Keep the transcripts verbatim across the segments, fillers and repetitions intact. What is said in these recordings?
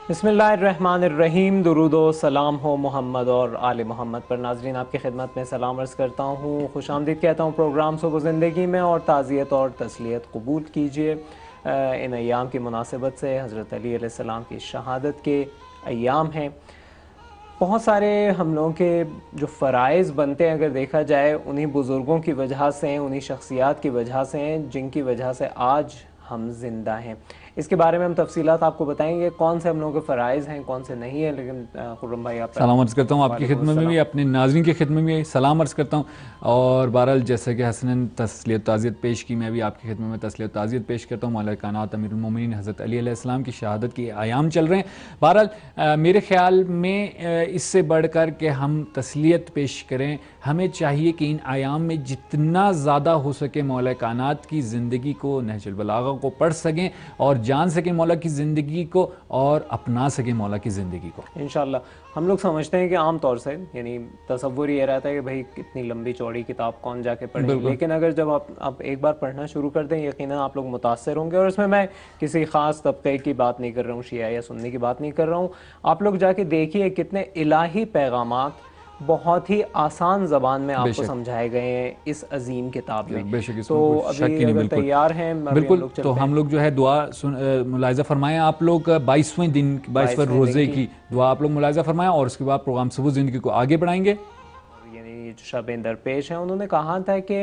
بسم اللہ الرحمن الرحیم، درود و سلام ہو محمد اور آل محمد پر۔ ناظرین آپ کی خدمت میں سلام عرض کرتا ہوں، خوش آمدید کہتا ہوں پروگرام صبح زندگی میں، اور تعزیت اور تسلیت قبول کیجئے۔ ان ایام کی مناسبت سے حضرت علی علیہ السلام کی شہادت کے ایام ہیں۔ بہت سارے ہم لوگوں کے جو فرائض بنتے ہیں اگر دیکھا جائے، انہی بزرگوں کی وجہ سے ہیں، انہی شخصیات کی وجہ سے ہیں جن کی وجہ سے آج ہم زندہ ہیں۔ اس کے بارے میں ہم تفصیلات آپ کو بتائیں گے، کون سے ہم لوگوں کے فرائض ہیں، کون سے نہیں ہیں۔ لیکن خرم بھائی آپ سلام عرض کرتا ہوں آپ کی خدمت میں بھی، اپنے ناظرین کی خدمت میں بھی سلام عرض کرتا ہوں۔ اور بہرحال جیسے کہ حسن نے تسلیت و تعزیت پیش کی، میں بھی آپ کی خدمت میں تسلیت و تعزیت پیش کرتا ہوں۔ مولا کائنات امیر المومنین حضرت علی علیہ السلام کی شہادت کی ایام چل رہے ہیں۔ بہرحال میرے خیال میں اس سے بڑھ کر کہ ہم تسلیت پیش کریں، ہمیں چاہیے کہ ان ایام میں جتنا زیادہ ہو سکے مولا کائنات کی زندگی کو، نہج البلاغہ کو پڑھ سکیں اور جان سکیں مولا کی زندگی کو، اور اپنا سکیں مولا کی زندگی کو انشاءاللہ۔ ہم لوگ سمجھتے ہیں کہ عام طور سے یعنی تصور یہ رہتا ہے کہ بھائی کتنی لمبی چوڑی کتاب کون جا کے پڑھے، لیکن اگر جب آپ آپ ایک بار پڑھنا شروع کر دیں یقیناً آپ لوگ متاثر ہوں گے۔ اور اس میں میں کسی خاص طبقے کی بات نہیں کر رہا ہوں، شیعہ یا سنی کی بات نہیں کر رہا ہوں۔ آپ لوگ جا کے دیکھیے کتنے الہی پیغامات بہت ہی آسان زبان میں آپ کو سمجھائے گئے ہیں اس عظیم کتاب میں۔ تو ابھی اگر تیار ہیں بالکل، تو ہم لوگ جو ہے دعا ملاحظہ فرمائیں، آپ لوگ بائیسویں دن بائیسویں روزے کی دعا آپ لوگ ملاحظہ فرمائیں، اور اس کے بعد پروگرام صبح زندگی کو آگے بڑھائیں گے۔ یعنی جو شب درپیش ہیں انہوں نے کہا تھا کہ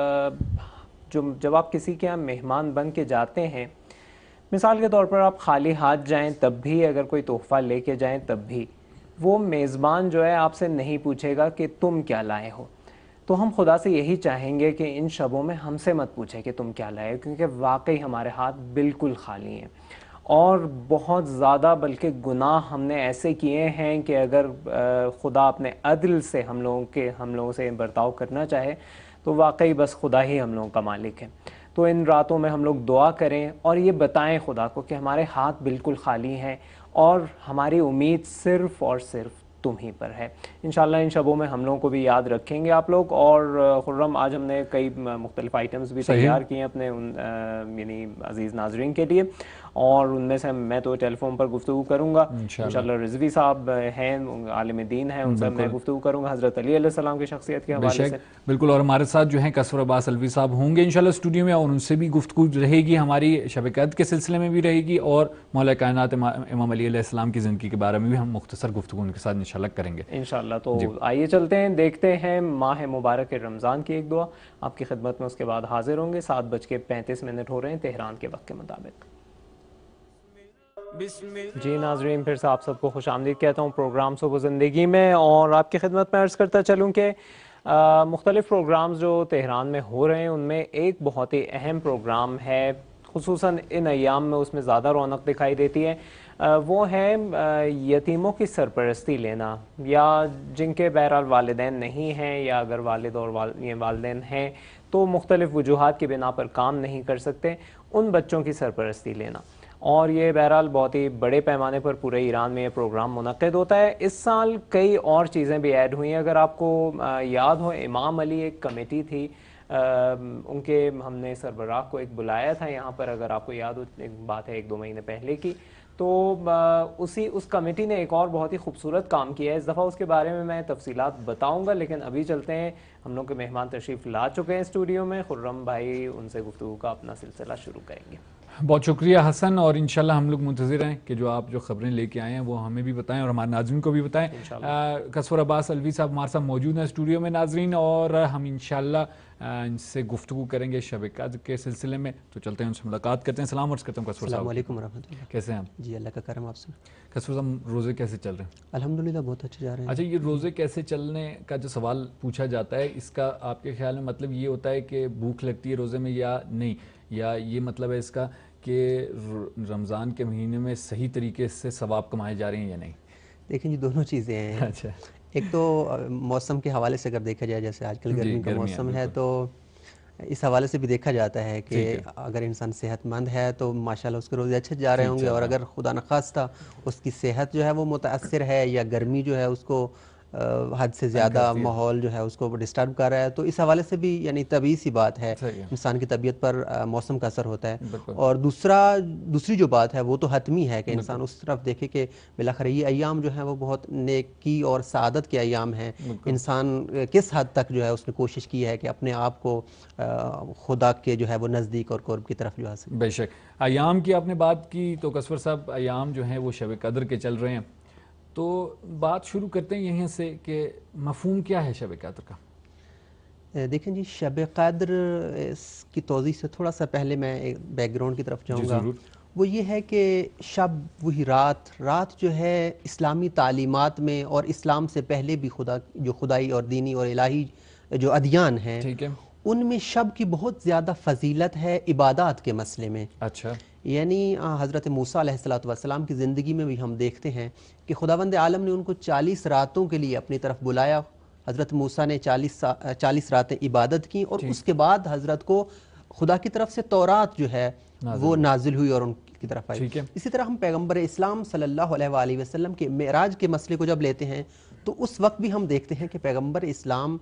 جو جب آپ کسی کے یہاں مہمان بن کے جاتے ہیں، مثال کے طور پر آپ خالی ہاتھ جائیں تب بھی، اگر کوئی تحفہ لے کے جائیں تب بھی، وہ میزبان جو ہے آپ سے نہیں پوچھے گا کہ تم کیا لائے ہو۔ تو ہم خدا سے یہی چاہیں گے کہ ان شبوں میں ہم سے مت پوچھے کہ تم کیا لائے ہو، کیونکہ واقعی ہمارے ہاتھ بالکل خالی ہیں، اور بہت زیادہ بلکہ گناہ ہم نے ایسے کیے ہیں کہ اگر خدا اپنے عدل سے ہم لوگوں کے ہم لوگوں سے برتاؤ کرنا چاہے تو واقعی بس خدا ہی ہم لوگوں کا مالک ہے۔ تو ان راتوں میں ہم لوگ دعا کریں اور یہ بتائیں خدا کو کہ ہمارے ہاتھ بالکل خالی ہیں اور ہماری امید صرف اور صرف تم ہی پر ہے۔ انشاءاللہ ان شبوں میں ہم لوگوں کو بھی یاد رکھیں گے آپ لوگ۔ اور خرم آج ہم نے کئی مختلف آئٹمز بھی تیار کیے ہیں اپنے ان یعنی عزیز ناظرین کے لیے، اور ان میں سے میں تو ٹیلی فون پر گفتگو کروں گا انشاءاللہ۔ رضوی صاحب ہیں، عالم دین ہیں، ان سے میں گفتگو کروں گا حضرت علی علیہ السلام کی شخصیت کے حوالے سے۔ بالکل، اور ہمارے ساتھ جو ہیں قصور عباس الوی صاحب ہوں گے انشاءاللہ اسٹوڈیو میں، اور ان سے بھی گفتگو رہے گی، ہماری شب قدر کے سلسلے میں بھی رہے گی، اور مولا کائنات امام علی علیہ السلام کی زندگی کے بارے میں بھی ہم مختصر گفتگو ان کے ساتھ انشاءاللہ کریں گے انشاءاللہ۔ تو آئیے چلتے ہیں، دیکھتے ہیں ماہ مبارک رمضان کی ایک دعا آپ کی خدمت میں، اس کے بعد حاضر ہوں گے۔ سات بج کے پینتیس منٹ ہو رہے ہیں تہران کے وقت کے مطابق۔ جی ناظرین، پھر سے آپ سب کو خوش آمدید کہتا ہوں پروگرام صبح زندگی میں، اور آپ کی خدمت میں عرض کرتا چلوں کہ مختلف پروگرامز جو تہران میں ہو رہے ہیں ان میں ایک بہت ہی اہم پروگرام ہے، خصوصاً ان ایام میں اس میں زیادہ رونق دکھائی دیتی ہے، وہ ہے یتیموں کی سرپرستی لینا، یا جن کے بہرحال والدین نہیں ہیں، یا اگر والد اور والدین ہیں تو مختلف وجوہات کی بنا پر کام نہیں کر سکتے، ان بچوں کی سرپرستی لینا۔ اور یہ بہرحال بہت ہی بڑے پیمانے پر پورے ایران میں یہ پروگرام منعقد ہوتا ہے۔ اس سال کئی اور چیزیں بھی ایڈ ہوئی ہیں، اگر آپ کو یاد ہو امام علی ایک کمیٹی تھی، ان کے ہم نے سربراہ کو ایک بلایا تھا یہاں پر، اگر آپ کو یاد ہو، ایک بات ہے ایک دو مہینے پہلے کی، تو اسی اس کمیٹی نے ایک اور بہت ہی خوبصورت کام کیا ہے۔ اس دفعہ اس کے بارے میں میں تفصیلات بتاؤں گا، لیکن ابھی چلتے ہیں، ہم لوگ کے مہمان تشریف لا چکے ہیں اسٹوڈیو میں، خرم بھائی ان سے گفتگو کا اپنا سلسلہ شروع کریں گے۔ بہت شکریہ حسن، اور انشاءاللہ ہم لوگ منتظر ہیں کہ جو آپ جو خبریں لے کے آئے ہیں وہ ہمیں بھی بتائیں اور ہمارے ناظرین کو بھی بتائیں۔ قصور عباس الوی صاحب ہمارے ساتھ موجود ہیں اسٹوڈیو میں ناظرین، اور ہم انشاءاللہ ان سے گفتگو کریں گے شب قدر کے سلسلے میں، تو چلتے ہیں ان سے ملاقات کرتے ہیں۔ سلام عرض کرتا ہوں قصور صاحب۔ السلام علیکم ورحمۃ اللہ۔ کیسے ہیں آپ؟ جی اللہ کا کرم آپ سے۔ قصور صاحب روزے کیسے چل رہے ہیں؟ الحمدللہ بہت اچھے جا رہے ہیں۔ اچھا، یہ روزے کیسے چلنے کا جو سوال پوچھا جاتا ہے، اس کا آپ کے خیال میں مطلب یہ ہوتا ہے کہ بھوک لگتی ہے روزے میں یا نہیں، یا یہ مطلب ہے اس کا کہ رمضان کے مہینے میں صحیح طریقے سے ثواب کمائے جا رہے ہیں یا نہیں؟ دیکھیں جی دونوں چیزیں ہیں۔ اچھا، ایک تو موسم کے حوالے سے اگر دیکھا جائے، جیسے آج کل گرمی کا موسم ہے، تو اس حوالے سے بھی دیکھا جاتا ہے کہ اگر انسان صحت مند ہے تو ماشاءاللہ اس کے روزے اچھے جا رہے ہوں گے، اور اگر خدا نخواستہ اس کی صحت جو ہے وہ متاثر ہے یا گرمی جو ہے اس کو حد سے زیادہ ماحول جو ہے اس کو ڈسٹرب کر رہا ہے، تو اس حوالے سے بھی یعنی طبیعی سی بات ہے، انسان کی طبیعت پر موسم کا اثر ہوتا ہے۔ اور دوسرا دوسری جو بات ہے وہ تو حتمی ہے کہ انسان اس طرف دیکھے کہ بالآخر یہ ایام جو ہیں وہ بہت نیکی اور سعادت کے ایام ہیں۔ انسان کس حد تک جو ہے اس نے کوشش کی ہے کہ اپنے آپ کو خدا کے جو ہے وہ نزدیک اور قرب کی طرف جو ہے۔ بے شک ایام کی آپ نے بات کی تو کسور صاحب ایام جو ہیں وہ شب قدر کے چل رہے ہیں، تو بات شروع کرتے ہیں یہیں سے کہ مفہوم کیا ہے شب قدر کا؟ دیکھیں جی، شب قدر اس کی توضیح سے تھوڑا سا پہلے میں ایک بیک گراؤنڈ کی طرف جاؤں گا۔ وہ یہ ہے کہ شب وہی رات رات جو ہے اسلامی تعلیمات میں اور اسلام سے پہلے بھی خدا جو خدائی اور دینی اور الہی جو ادیان ہیں ان میں شب کی بہت زیادہ فضیلت ہے عبادات کے مسئلے میں۔ اچھا، یعنی حضرت موسیٰ علیہ السلام کی زندگی میں بھی ہم دیکھتے ہیں کہ خداوند عالم نے ان کو چالیس راتوں کے لیے اپنی طرف بلایا۔ حضرت موسیٰ نے چالیس چالیس راتیں عبادت کی اور اس کے بعد حضرت کو خدا کی طرف سے تورات جو ہے وہ نازل ہوئی اور ان کی طرف آئی۔ اسی طرح ہم پیغمبر اسلام صلی اللہ علیہ وآلہ وسلم کے معراج کے مسئلے کو جب لیتے ہیں تو اس وقت بھی ہم دیکھتے ہیں کہ پیغمبر اسلام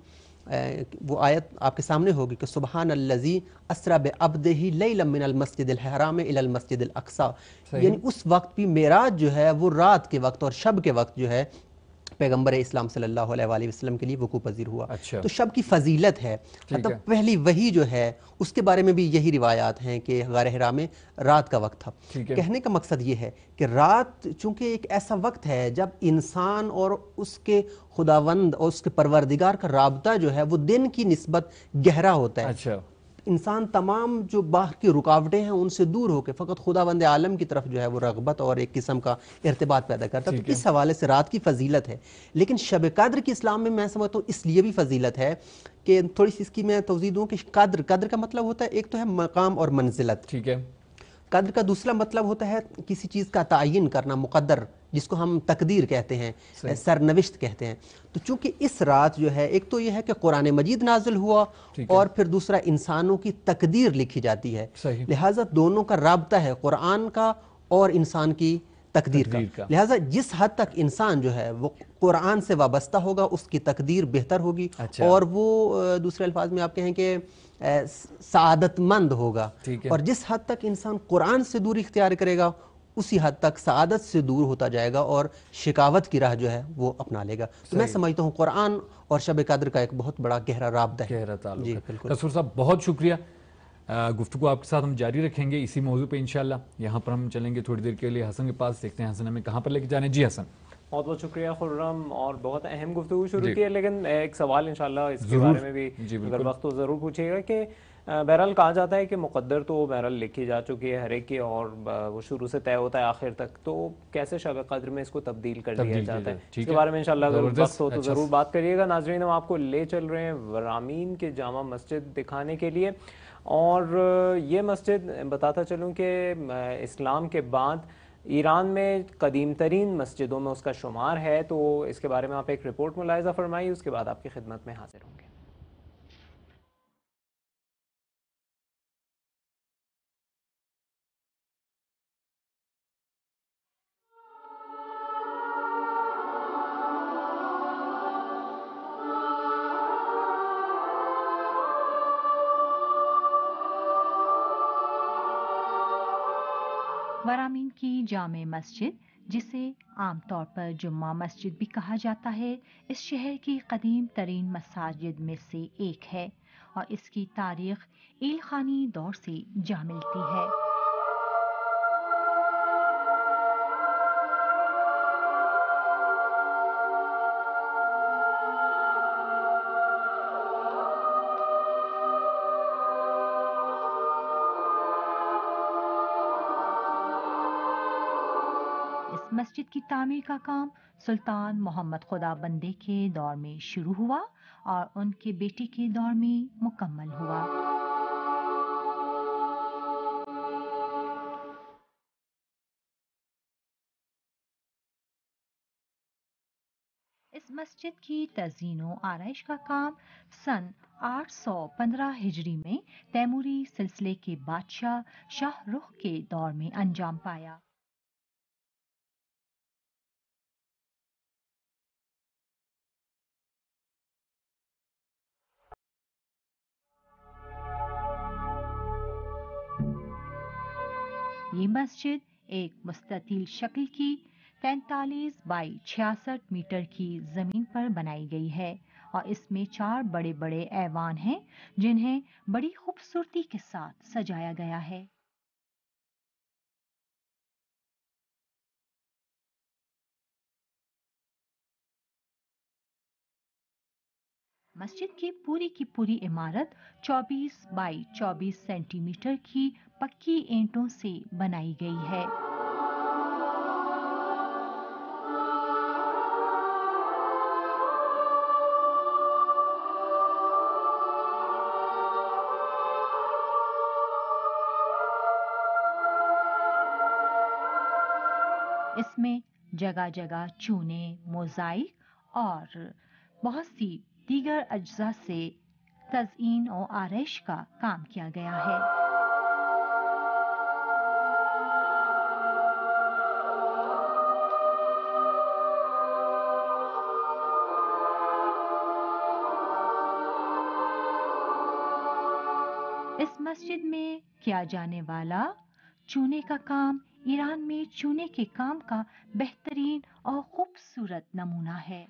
وہ آیت آپ کے سامنے ہوگی کہ سبحان الذی اسری بعبدہ لیلا من المسجد الحرام الی المسجد الاقصی، یعنی اس وقت بھی معراج جو ہے وہ رات کے وقت اور شب کے وقت جو ہے پیغمبر اسلام صلی اللہ علیہ وآلہ وسلم کے لیے وقوع پذیر ہوا۔ اچھا، تو شب کی فضیلت ہے، مطلب پہلی وحی جو ہے اس کے بارے میں بھی یہی روایات ہیں کہ غار حرا میں رات کا وقت تھا۔ کہنے کا مقصد یہ ہے کہ رات چونکہ ایک ایسا وقت ہے جب انسان اور اس کے خداوند اور اس کے پروردگار کا رابطہ جو ہے وہ دن کی نسبت گہرا ہوتا ہے۔ اچھا، انسان تمام جو باہر کی رکاوٹیں ہیں ان سے دور ہو کے فقط خداوند عالم کی طرف جو ہے وہ رغبت اور ایک قسم کا ارتباط پیدا کرتا ہے۔ تو اس حوالے سے رات کی فضیلت ہے، لیکن شب قدر کی اسلام میں میں سمجھتا ہوں اس لیے بھی فضیلت ہے کہ تھوڑی سی اس کی میں توضیح دوں کہ قدر قدر کا مطلب ہوتا ہے ایک تو ہے مقام اور منزلت، ٹھیک ہے۔ قدر کا دوسرا مطلب ہوتا ہے کسی چیز کا تعین کرنا، مقدر، جس کو ہم تقدیر کہتے ہیں، سرنوشت کہتے ہیں۔ تو چونکہ اس رات جو ہے ایک تو یہ ہے کہ قرآن مجید نازل ہوا اور پھر دوسرا انسانوں کی تقدیر لکھی جاتی ہے، لہٰذا دونوں کا رابطہ ہے، قرآن کا اور انسان کی تقدیر کا۔ لہٰذا جس حد تک انسان جو ہے وہ قرآن سے وابستہ ہوگا اس کی تقدیر بہتر ہوگی اور وہ دوسرے الفاظ میں آپ کہیں کہ سعادت مند ہوگا، اور جس حد تک انسان قرآن سے دوری اختیار کرے گا اسی حد تک سعادت سے دور ہوتا جائے گا اور شکاوت کی راہ جو ہے وہ اپنا لے گا۔ تو میں سمجھتا ہوں قرآن اور شب قدر کا ایک بہت بڑا گہرا رابطہ ہے، گہرا تعلق جی ہے۔ بالکل۔ کسور صاحب بہت شکریہ، گفتگو آپ کے ساتھ ہم جاری رکھیں گے اسی موضوع پہ انشاءاللہ۔ یہاں پر ہم چلیں گے تھوڑی دیر کے لیے حسن کے پاس، دیکھتے ہیں حسن ہمیں کہاں پر لے کے جانے۔ جی حسن، بہت بہت شکریہ خرم، اور بہت اہم گفتگو شروع کی ہے، لیکن ایک سوال انشاءاللہ اس کے بارے میں بھی اگر وقت تو ضرور پوچھے گا کہ بہرحال کہا جاتا ہے کہ مقدر تو بہرحال لکھی جا چکی ہے ہر ایک کی اور وہ شروع سے طے ہوتا ہے آخر تک، تو کیسے شب قدر میں اس کو تبدیل کر دیا جاتا ہے، اس کے بارے میں انشاءاللہ اگر وقت ہو تو ضرور بات کریے گا۔ ناظرین، ہم آپ کو لے چل رہے ہیں ورامین کے جامع مسجد دکھانے کے لیے، اور یہ مسجد بتاتا چلوں کہ اسلام کے بعد ایران میں قدیم ترین مسجدوں میں اس کا شمار ہے، تو اس کے بارے میں آپ ایک رپورٹ ملاحظہ فرمائیے، اس کے بعد آپ کی خدمت میں حاضر ہوں گے۔ ورامین کی جامع مسجد، جسے عام طور پر جمعہ مسجد بھی کہا جاتا ہے، اس شہر کی قدیم ترین مساجد میں سے ایک ہے اور اس کی تاریخ ایلخانی دور سے جا ملتی ہے۔ مسجد کی تعمیر کا کام سلطان محمد خدا بندے کے دور میں شروع ہوا اور ان کے بیٹے کے دور میں مکمل ہوا۔ اس مسجد کی تزئین و آرائش کا کام سن آٹھ سو پندرہ ہجری میں تیموری سلسلے کے بادشاہ شاہ رخ کے دور میں انجام پایا۔ ये मस्जिद एक मुस्ततिल शक्ल की तैंतालीस बाई छियासठ मीटर की जमीन पर बनाई गई है और इसमें चार बड़े बड़े ऐवान हैं जिन्हें बड़ी खूबसूरती के साथ सजाया गया है। मस्जिद की पूरी की पूरी इमारत चौबीस बाई चौबीस सेंटीमीटर की पक्की ईंटों से बनाई गई है। इसमें जगह जगह चूने, मोज़ाइक और बहुत सी दीगर अज्जा से तज़ईन और आरैश का काम किया गया है। इस मस्जिद में किया जाने वाला चूने का काम ईरान में चूने के काम का बेहतरीन और खूबसूरत नमूना है।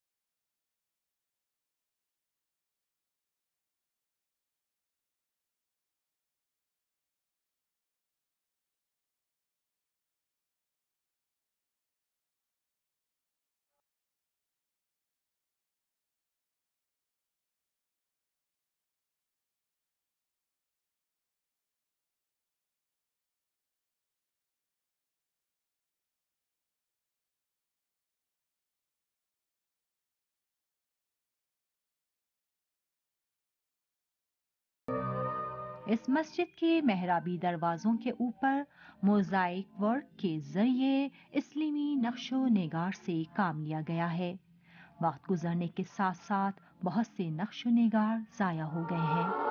इस मस्जिद के मेहराबी दरवाजों के ऊपर मोज़ाइक वर्क के जरिए इस्लामी नक्शो निगार से काम लिया गया है। वक्त गुजरने के साथ साथ बहुत से नक्शो निगार जाया हो गए हैं।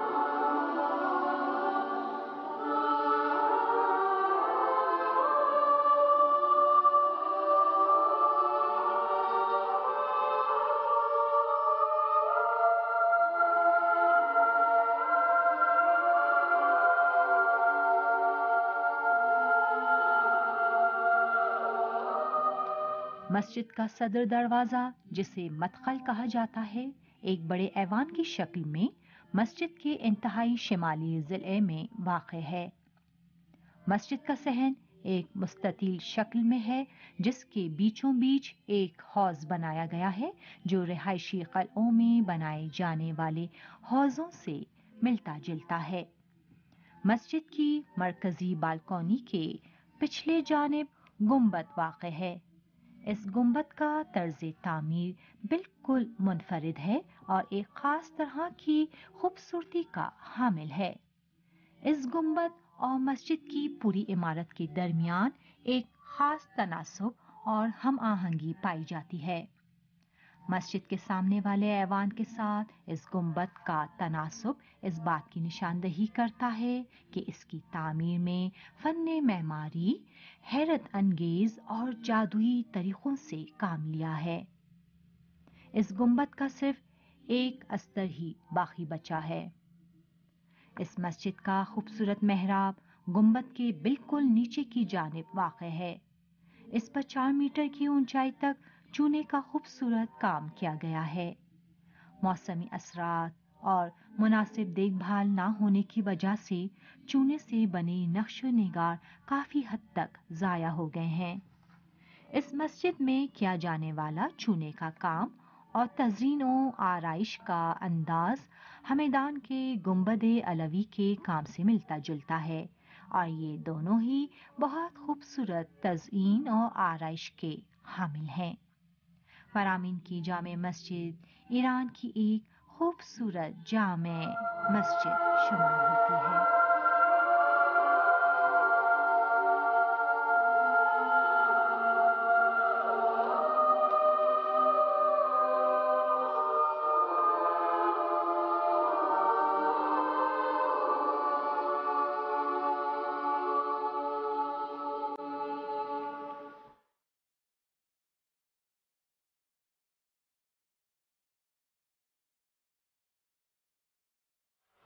मस्जिद का सदर दरवाजा, जिसे मदखल कहा जाता है, एक बड़े ऐवान की शक्ल में मस्जिद के इंतहाई शिमाली जिले में वाक़ है। मस्जिद का सहन एक मुस्ततिल शक्ल में है जिसके बीचों बीच एक हौज बनाया गया है जो रिहायशी क़लओं में बनाए जाने वाले हौजों से मिलता जुलता है। मस्जिद की मरकजी बालकनी के पिछले जानिब गुंबद वाक़ है। इस गुंबद का तर्ज तामीर बिल्कुल मुनफरिद है और एक खास तरह की खूबसूरती का हामिल है। इस गुंबद और मस्जिद की पूरी इमारत के दरमियान एक खास तनासुब और हम आहंगी पाई जाती है। मस्जिद के सामने वाले ऐवान के साथ इस गुंबद का तनासुब इस बात की निशानदही करता है कि इसकी तामीर में फन्ने मेमारी हैरत अंगेज और जादुई तरीकों से काम लिया है। इस गुंबद का सिर्फ एक अस्तर ही बाकी बचा है। इस मस्जिद का खूबसूरत मेहराब गुंबद के बिल्कुल नीचे की जानिब वाक़ है। इस पर चार मीटर की ऊंचाई तक चूने का खूबसूरत काम किया गया है। मौसमी असरात और मुनासिब देखभाल ना होने की वजह से चूने से बने नक्शो निगार काफी हद तक जाया हो गए हैं। इस मस्जिद में किया जाने वाला चूने का काम और तज़ीन और आराइश का अंदाज हमेदान के गुंबद-ए अलवी के काम से मिलता जुलता है और ये दोनों ही बहुत खूबसूरत तज़ीन और आराइश के हामिल हैं। फरामीन की जामे मस्जिद ईरान की एक खूबसूरत जामे मस्जिद शुमार होती है।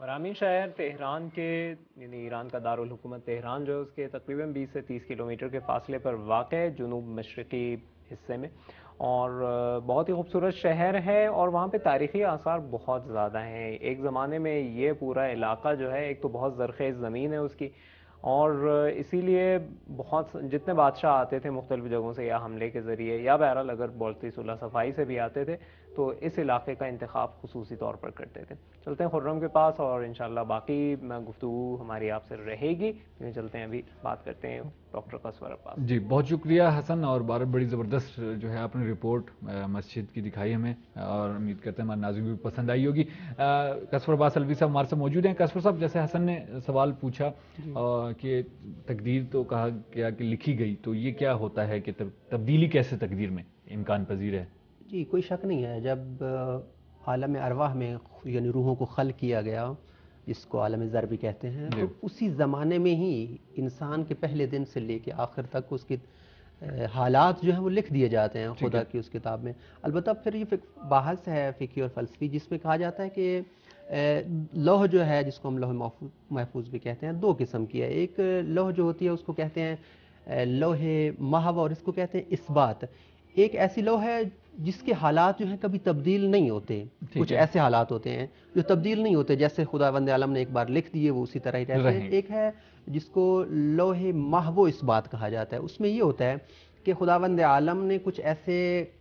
اور آمین شہر تہران کے یعنی ایران کا دارالحکومت تہران جو ہے اس کے تقریباً بیس سے تیس کلومیٹر کے فاصلے پر واقع ہے جنوب مشرقی حصے میں، اور بہت ہی خوبصورت شہر ہے اور وہاں پہ تاریخی آثار بہت زیادہ ہیں۔ ایک زمانے میں یہ پورا علاقہ جو ہے ایک تو بہت زرخیز زمین ہے اس کی، اور اسی لیے بہت جتنے بادشاہ آتے تھے مختلف جگہوں سے یا حملے کے ذریعے یا بہرحال اگر بولتی صلح صفائی سے بھی آتے تھے تو اس علاقے کا انتخاب خصوصی طور پر کرتے تھے۔ چلتے ہیں خرم کے پاس اور انشاءاللہ باقی گفتگو ہماری آپ سے رہے گی۔ چلتے ہیں ابھی بات کرتے ہیں ڈاکٹر قصور عباس۔ جی بہت شکریہ حسن، اور بار بڑی زبردست جو ہے آپ نے رپورٹ مسجد کی دکھائی ہمیں، اور امید کرتے ہیں ہمارے ناظرین کو بھی پسند آئی ہوگی۔ قصور عباس الوی صاحب ہمارے سے موجود ہیں۔ قصور صاحب، جیسے حسن نے سوال پوچھا کہ تقدیر تو کہا گیا کہ لکھی گئی، تو یہ کیا ہوتا ہے کہ تبدیلی کیسے تقدیر میں امکان پذیر ہے؟ جی کوئی شک نہیں ہے، جب عالم ارواح میں یعنی روحوں کو خلق کیا گیا جس کو عالم ذر بھی کہتے ہیں، تو اسی زمانے میں ہی انسان کے پہلے دن سے لے کے آخر تک اس کی حالات جو ہیں وہ لکھ دیے جاتے ہیں خدا کی اس کتاب میں۔ البتہ پھر یہ بحث ہے فقہی اور فلسفی جس میں کہا جاتا ہے کہ لوح جو ہے جس کو ہم لوح محفوظ بھی کہتے ہیں دو قسم کی ہے۔ ایک لوح جو ہوتی ہے اس کو کہتے ہیں لوح محو، اور اس کو کہتے ہیں اثبات۔ ایک ایسی لوح ہے جس کے حالات جو ہیں کبھی تبدیل نہیں ہوتے، کچھ ایسے حالات ہوتے ہیں جو تبدیل نہیں ہوتے، جیسے خداوند عالم نے ایک بار لکھ دیے وہ اسی طرح ہی رہتے ہیں۔ ایک ہے جس کو لوح محو اثبات کہا جاتا ہے، اس میں یہ ہوتا ہے کہ خداوند عالم نے کچھ ایسے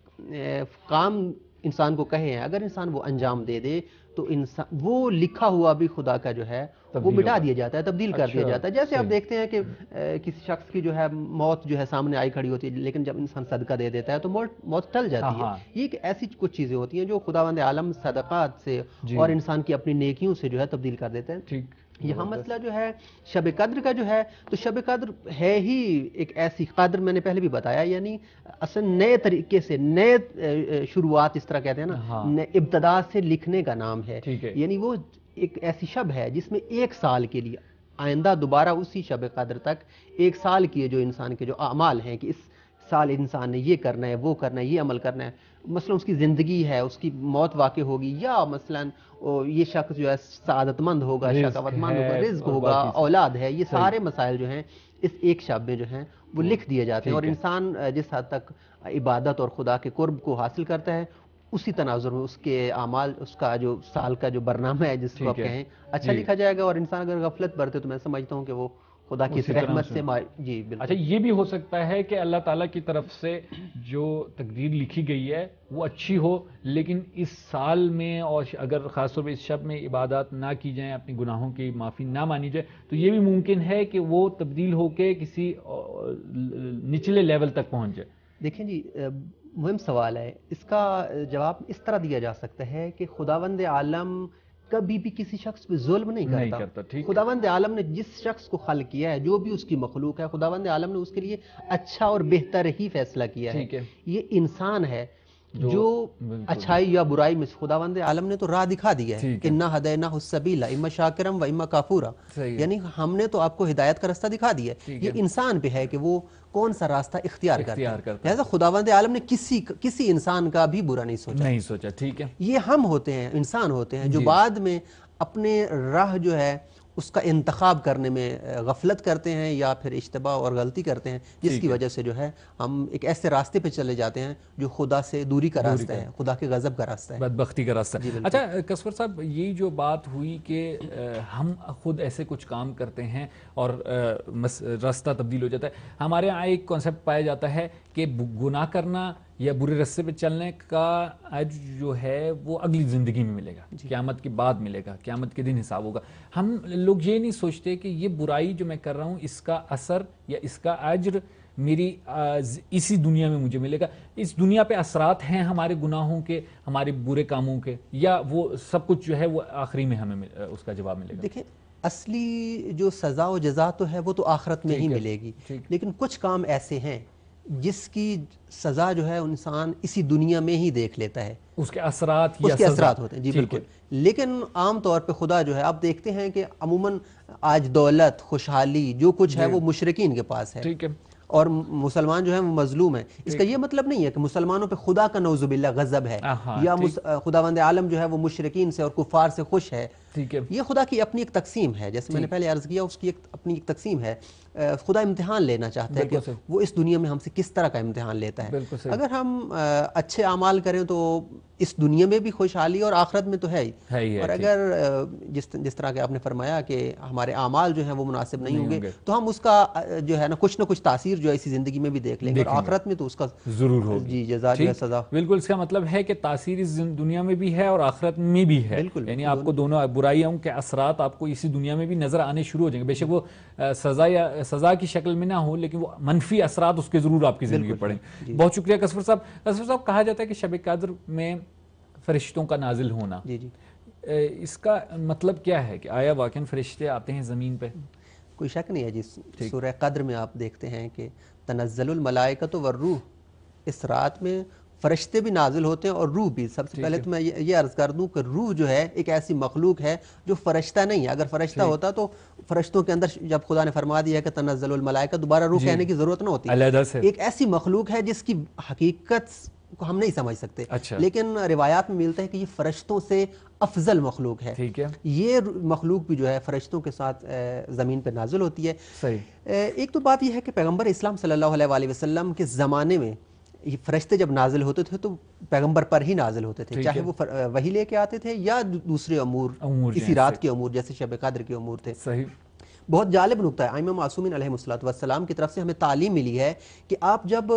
کام انسان کو کہے ہیں، اگر انسان وہ انجام دے دے تو انسان وہ لکھا ہوا بھی خدا کا جو ہے وہ مٹا دیا جاتا ہے، تبدیل کر دیا جاتا ہے۔ جیسے آپ دیکھتے ہیں کہ کسی شخص کی جو ہے موت جو ہے سامنے آئی کھڑی ہوتی ہے، لیکن جب انسان صدقہ دے دیتا ہے تو موت ٹل جاتی ہے۔ یہ ایسی کچھ چیزیں ہوتی ہیں جو خداوند عالم صدقات سے اور انسان کی اپنی نیکیوں سے جو ہے تبدیل کر دیتے ہیں۔ یہاں مسئلہ جو ہے شب قدر کا جو ہے، تو شب قدر ہے ہی ایک ایسی قدر، میں نے پہلے بھی بتایا، یعنی اصلا نئے طریقے سے نئے شروعات اس طرح کہتے ہیں نا، ابتدا سے لکھنے کا نام ہے۔ یعنی وہ ایک ایسی شب ہے جس میں ایک سال کے لیے آئندہ دوبارہ اسی شب قدر تک ایک سال کی جو انسان کے جو اعمال ہیں کہ اس سال انسان نے یہ کرنا ہے وہ کرنا ہے یہ عمل کرنا ہے، مثلا اس کی زندگی ہے، اس کی موت واقع ہوگی، یا مثلا یہ شخص جو ہے سعادت مند ہوگا، شقاوت مند ہوگا، رزق ہوگا، اولاد ہے، یہ سارے مسائل جو ہیں اس ایک شب میں جو ہیں وہ لکھ دیے جاتے ہیں، اور انسان جس حد تک عبادت اور خدا کے قرب کو حاصل کرتا ہے اسی تناظر میں اس کے اعمال، اس کا جو سال کا جو برنامہ ہے جس کو آپ کہیں اچھا لکھا جائے گا، اور انسان اگر غفلت برتے تو میں سمجھتا ہوں کہ وہ خدا کی رحمت سے جی بالکل۔ اچھا یہ بھی ہو سکتا ہے کہ اللہ تعالیٰ کی طرف سے جو تقدیر لکھی گئی ہے وہ اچھی ہو، لیکن اس سال میں اور اگر خاص طور پہ اس شب میں عبادات نہ کی جائیں، اپنی گناہوں کی معافی نہ مانی جائے، تو یہ بھی ممکن ہے کہ وہ تبدیل ہو کے کسی نچلے لیول تک پہنچ جائے۔ دیکھیں جی مہم سوال ہے، اس کا جواب اس طرح دیا جا سکتا ہے کہ خداوند عالم کبھی بھی کسی شخص پہ ظلم نہیں کرتا, نہیں کرتا خداوند عالم نے جس شخص کو خلق کیا ہے، جو بھی اس کی مخلوق ہے، خداوند عالم نے اس کے لیے اچھا اور بہتر ہی فیصلہ کیا ہے۔ یہ انسان ہے جو اچھائی یا برائی میں خداوند عالم نے تو راہ دکھا دی ہے، انا ہدیناہ السبیل اما شاکرم و اما کافورا، یعنی ہم نے تو آپ کو ہدایت کا راستہ دکھا دیا ہے، یہ انسان پہ ہے کہ وہ کون سا راستہ اختیار کرتا ہے۔ لہذا خداوند عالم نے کسی کسی انسان کا بھی برا نہیں سوچا نہیں سوچا ٹھیک ہے، یہ ہم ہوتے ہیں، انسان ہوتے ہیں جو بعد میں اپنے راہ جو ہے اس کا انتخاب کرنے میں غفلت کرتے ہیں یا پھر اشتباہ اور غلطی کرتے ہیں، جس کی وجہ سے جو ہے ہم ایک ایسے راستے پہ چلے جاتے ہیں جو خدا سے دوری کا راستہ ہے، خدا کے غضب کا راستہ ہے، بدبختی کا راستہ ہے۔ اچھا قصور صاحب، یہ جو بات ہوئی کہ ہم خود ایسے کچھ کام کرتے ہیں اور راستہ تبدیل ہو جاتا ہے، ہمارے یہاں ایک کانسیپٹ پایا جاتا ہے کہ گناہ کرنا یا برے راستے پہ چلنے کا اجر جو ہے وہ اگلی زندگی میں ملے گا، قیامت کے بعد ملے گا، قیامت کے دن حساب ہوگا۔ ہم لوگ یہ نہیں سوچتے کہ یہ برائی جو میں کر رہا ہوں اس کا اثر یا اس کا اجر میری اسی دنیا میں مجھے ملے گا۔ اس دنیا پہ اثرات ہیں ہمارے گناہوں کے، ہمارے برے کاموں کے، یا وہ سب کچھ جو ہے وہ آخری میں ہمیں اس کا جواب ملے گا؟ دیکھیں اصلی جو سزا و جزا تو ہے وہ تو آخرت میں ہی ملے گی، لیکن کچھ کام ایسے ہیں جس کی سزا جو ہے انسان اسی دنیا میں ہی دیکھ لیتا ہے، اس کے اثرات اس کے اثرات ہوتے ہیں، جی بالکل۔ لیکن عام طور پہ خدا جو ہے آپ دیکھتے ہیں کہ عموماً آج دولت، خوشحالی جو کچھ ہے وہ مشرکین کے پاس ہے، اور مسلمان جو ہے وہ مظلوم ہے۔ اس کا یہ مطلب نہیں ہے کہ مسلمانوں پہ خدا کا نعوذ باللہ غضب ہے، یا خداوند عالم جو ہے وہ مشرکین سے اور کفار سے خوش ہے، ٹھیک ہے، یہ خدا کی اپنی ایک تقسیم ہے، جیسے میں نے پہلے عرض کیا، اس کی ایک اپنی ایک تقسیم ہے. خدا امتحان لینا چاہتا ہے کہ وہ اس دنیا میں ہم سے کس طرح کا امتحان لیتا ہے. اگر ہم اچھے اعمال کریں تو اس دنیا میں بھی خوشحالی اور آخرت میں تو ہے ہی، اور اگر جس جس طرح کہ آپ نے فرمایا کہ ہمارے اعمال جو ہیں وہ مناسب نہیں ہوں گے تو ہم اس کا جو ہے نا کچھ نہ کچھ تاثیر جو ہے اسی زندگی میں بھی دیکھ لیں گے، اور آخرت میں تو اس کا ضرور ہوگی. جی جزا جو ہے سزا. بالکل، اس کا مطلب ہے کہ تاثیر اس دنیا میں بھی ہے اور آخرت میں بھی ہے. یعنی آپ کو دونوں برائیوں کے اثرات آپ کو اسی دنیا میں بھی نظر آنے شروع ہو جائیں گے. بے شک وہ سزا یا سزا کی شکل میں نہ ہو، لیکن وہ منفی اثرات اس کے ضرور آپ کی زندگی پڑیں. بہت شکریہ قصور صاحب. قصور صاحب، کہا جاتا ہے کہ شب قدر میں فرشتوں کا نازل ہونا، جی جی اس کا مطلب کیا ہے؟ کہ آیا واقعاً فرشتے آتے ہیں زمین پہ؟ کوئی شک نہیں ہے جی. سورہ قدر میں آپ دیکھتے ہیں کہ تنزل الملائکۃ والروح، اس رات میں فرشتے بھی نازل ہوتے ہیں اور روح بھی. سب سے پہلے تو میں یہ عرض کر دوں کہ روح جو ہے ایک ایسی مخلوق ہے جو فرشتہ نہیں ہے. اگر فرشتہ ہوتا تو فرشتوں کے اندر جب خدا نے فرما دیا کہ تنزل الملائکہ، دوبارہ روح کہنے کی ضرورت نہ ہوتی. ایک ایسی مخلوق ہے جس کی حقیقت کو ہم نہیں سمجھ سکتے، لیکن روایات میں ملتا ہے کہ یہ فرشتوں سے افضل مخلوق ہے. یہ مخلوق بھی جو ہے فرشتوں کے ساتھ زمین پہ نازل ہوتی ہے. ایک تو بات یہ ہے کہ پیغمبر اسلام صلی اللہ علیہ وآلہ وسلم کے زمانے میں یہ فرشتے جب نازل ہوتے تھے تو پیغمبر پر ہی نازل ہوتے تھے، چاہے وہ وحی لے کے آتے تھے یا دوسرے امور اسی رات کے امور جیسے شب قدر کے امور تھے. بہت جالب نکتہ ہے، ائمہ معصومین علیہ الصلوۃ والسلام کی طرف سے ہمیں تعلیم ملی ہے کہ آپ جب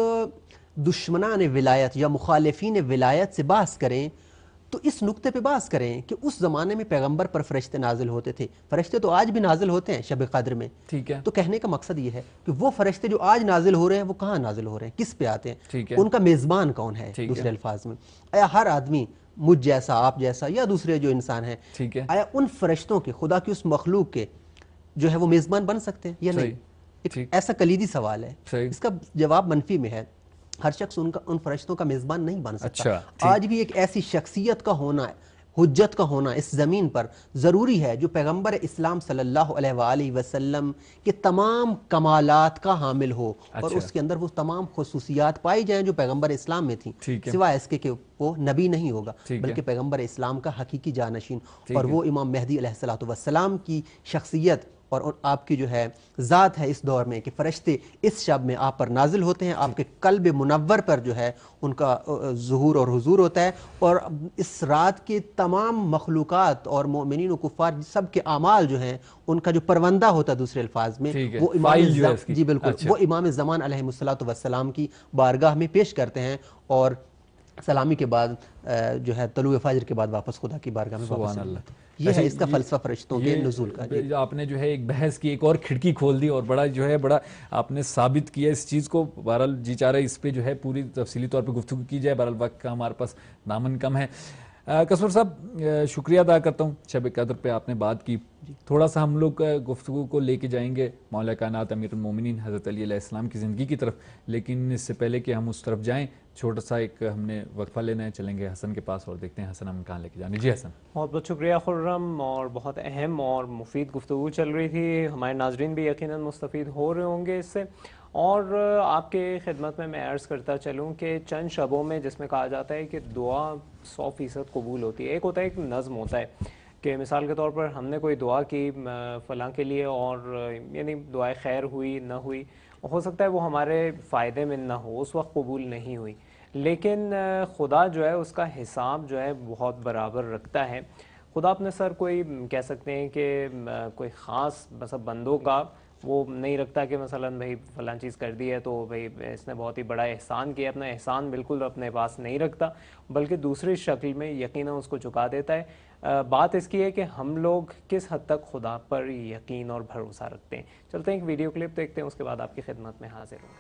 دشمنان ولایت یا مخالفین ولایت سے بحث کریں تو اس نقطے پہ بحث کریں کہ اس زمانے میں پیغمبر پر فرشتے نازل ہوتے تھے. فرشتے تو آج بھی نازل ہوتے ہیں شب قدر میں. ٹھیک ہے، تو کہنے کا مقصد یہ ہے کہ وہ فرشتے جو آج نازل ہو رہے ہیں وہ کہاں نازل ہو رہے ہیں، کس پہ آتے ہیں، ان کا میزبان کون ہے. دوسرے الفاظ میں آیا ہر آدمی مجھ جیسا، آپ جیسا یا دوسرے جو انسان ہیں، آیا ان فرشتوں کے، خدا کی اس مخلوق کے جو ہے وہ میزبان بن سکتے ہیں یا نہیں؟ ایسا کلیدی سوال ہے. اس کا جواب منفی میں ہے. ہر شخص ان کا ان فرشتوں کا میزبان نہیں بن سکتا. آج بھی ایک ایسی شخصیت کا ہونا، حجت کا ہونا اس زمین پر ضروری ہے جو پیغمبر اسلام صلی اللہ علیہ وآلہ وسلم کے تمام کمالات کا حامل ہو، اور اس کے اندر وہ تمام خصوصیات پائی جائیں جو پیغمبر اسلام میں تھیں، سوائے اس کے کہ وہ نبی نہیں ہوگا بلکہ پیغمبر اسلام کا حقیقی جانشین، اور وہ امام مہدی علیہ الصلوۃ والسلام کی شخصیت اور آپ کی جو ہے ذات ہے اس دور میں کہ فرشتے اس شب میں آپ پر نازل ہوتے ہیں، آپ کے قلب منور پر جو ہے ان کا ظہور اور حضور ہوتا ہے، اور اس رات کے تمام مخلوقات اور مومنین و کفار سب کے اعمال جو ہیں ان کا جو پروندہ ہوتا ہے دوسرے الفاظ میں وہ امام جی بالکل وہ امام زمان علیہ الصلوۃ والسلام کی بارگاہ میں پیش کرتے ہیں، اور سلامی کے بعد جو ہے طلوع فجر کے بعد واپس خدا کی بارگاہ میں واپس. یہ ہے اس کا فلسفہ فرشتوں کے نزول کا. آپ نے جو ہے ایک بحث کی ایک اور کھڑکی کھول دی اور بڑا جو ہے بڑا آپ نے ثابت کیا اس چیز کو. بہرحال جی چاہ رہا ہے اس پہ جو ہے پوری تفصیلی طور پہ گفتگو کی جائے، بہرحال وقت کا ہمارے پاس دامن کم ہے. قصور صاحب شکریہ ادا کرتا ہوں، شب قدر پہ آپ نے بات کی. تھوڑا سا ہم لوگ گفتگو کو لے کے جائیں گے مولا کائنات امیر المومنین حضرت علی علیہ السلام کی زندگی کی طرف، لیکن اس سے پہلے کہ ہم اس طرف جائیں چھوٹا سا ایک ہم نے وقفہ لینا ہے. چلیں گے حسن کے پاس اور دیکھتے ہیں حسن ہم کہاں لے کے جانے. جی حسن. بہت بہت شکریہ خرم، اور بہت اہم اور مفید گفتگو چل رہی تھی. ہمارے ناظرین بھی یقیناً مستفید ہو رہے ہوں گے اس سے، اور آپ کے خدمت میں میں عرض کرتا چلوں کہ چند شبوں میں جس میں کہا جاتا ہے کہ دعا سو فیصد قبول ہوتی ہے. ایک ہوتا ہے ایک نظم ہوتا ہے کہ مثال کے طور پر ہم نے کوئی دعا کی فلاں کے لیے اور یعنی دعائے خیر ہوئی نہ ہوئی، ہو سکتا ہے وہ ہمارے فائدے میں نہ ہو، اس وقت قبول نہیں ہوئی، لیکن خدا جو ہے اس کا حساب جو ہے بہت برابر رکھتا ہے. خدا اپنے سر کوئی کہہ سکتے ہیں کہ کوئی خاص مثلا بندوں کا وہ نہیں رکھتا کہ مثلا بھائی فلاں چیز کر دی ہے تو بھائی اس نے بہت ہی بڑا احسان کیا. اپنا احسان بالکل اپنے پاس نہیں رکھتا، بلکہ دوسری شکل میں یقیناً اس کو چکا دیتا ہے. بات اس کی ہے کہ ہم لوگ کس حد تک خدا پر یقین اور بھروسہ رکھتے ہیں. چلتے ہیں ایک ویڈیو کلپ دیکھتے ہیں، اس کے بعد آپ کی خدمت میں حاضر ہوں.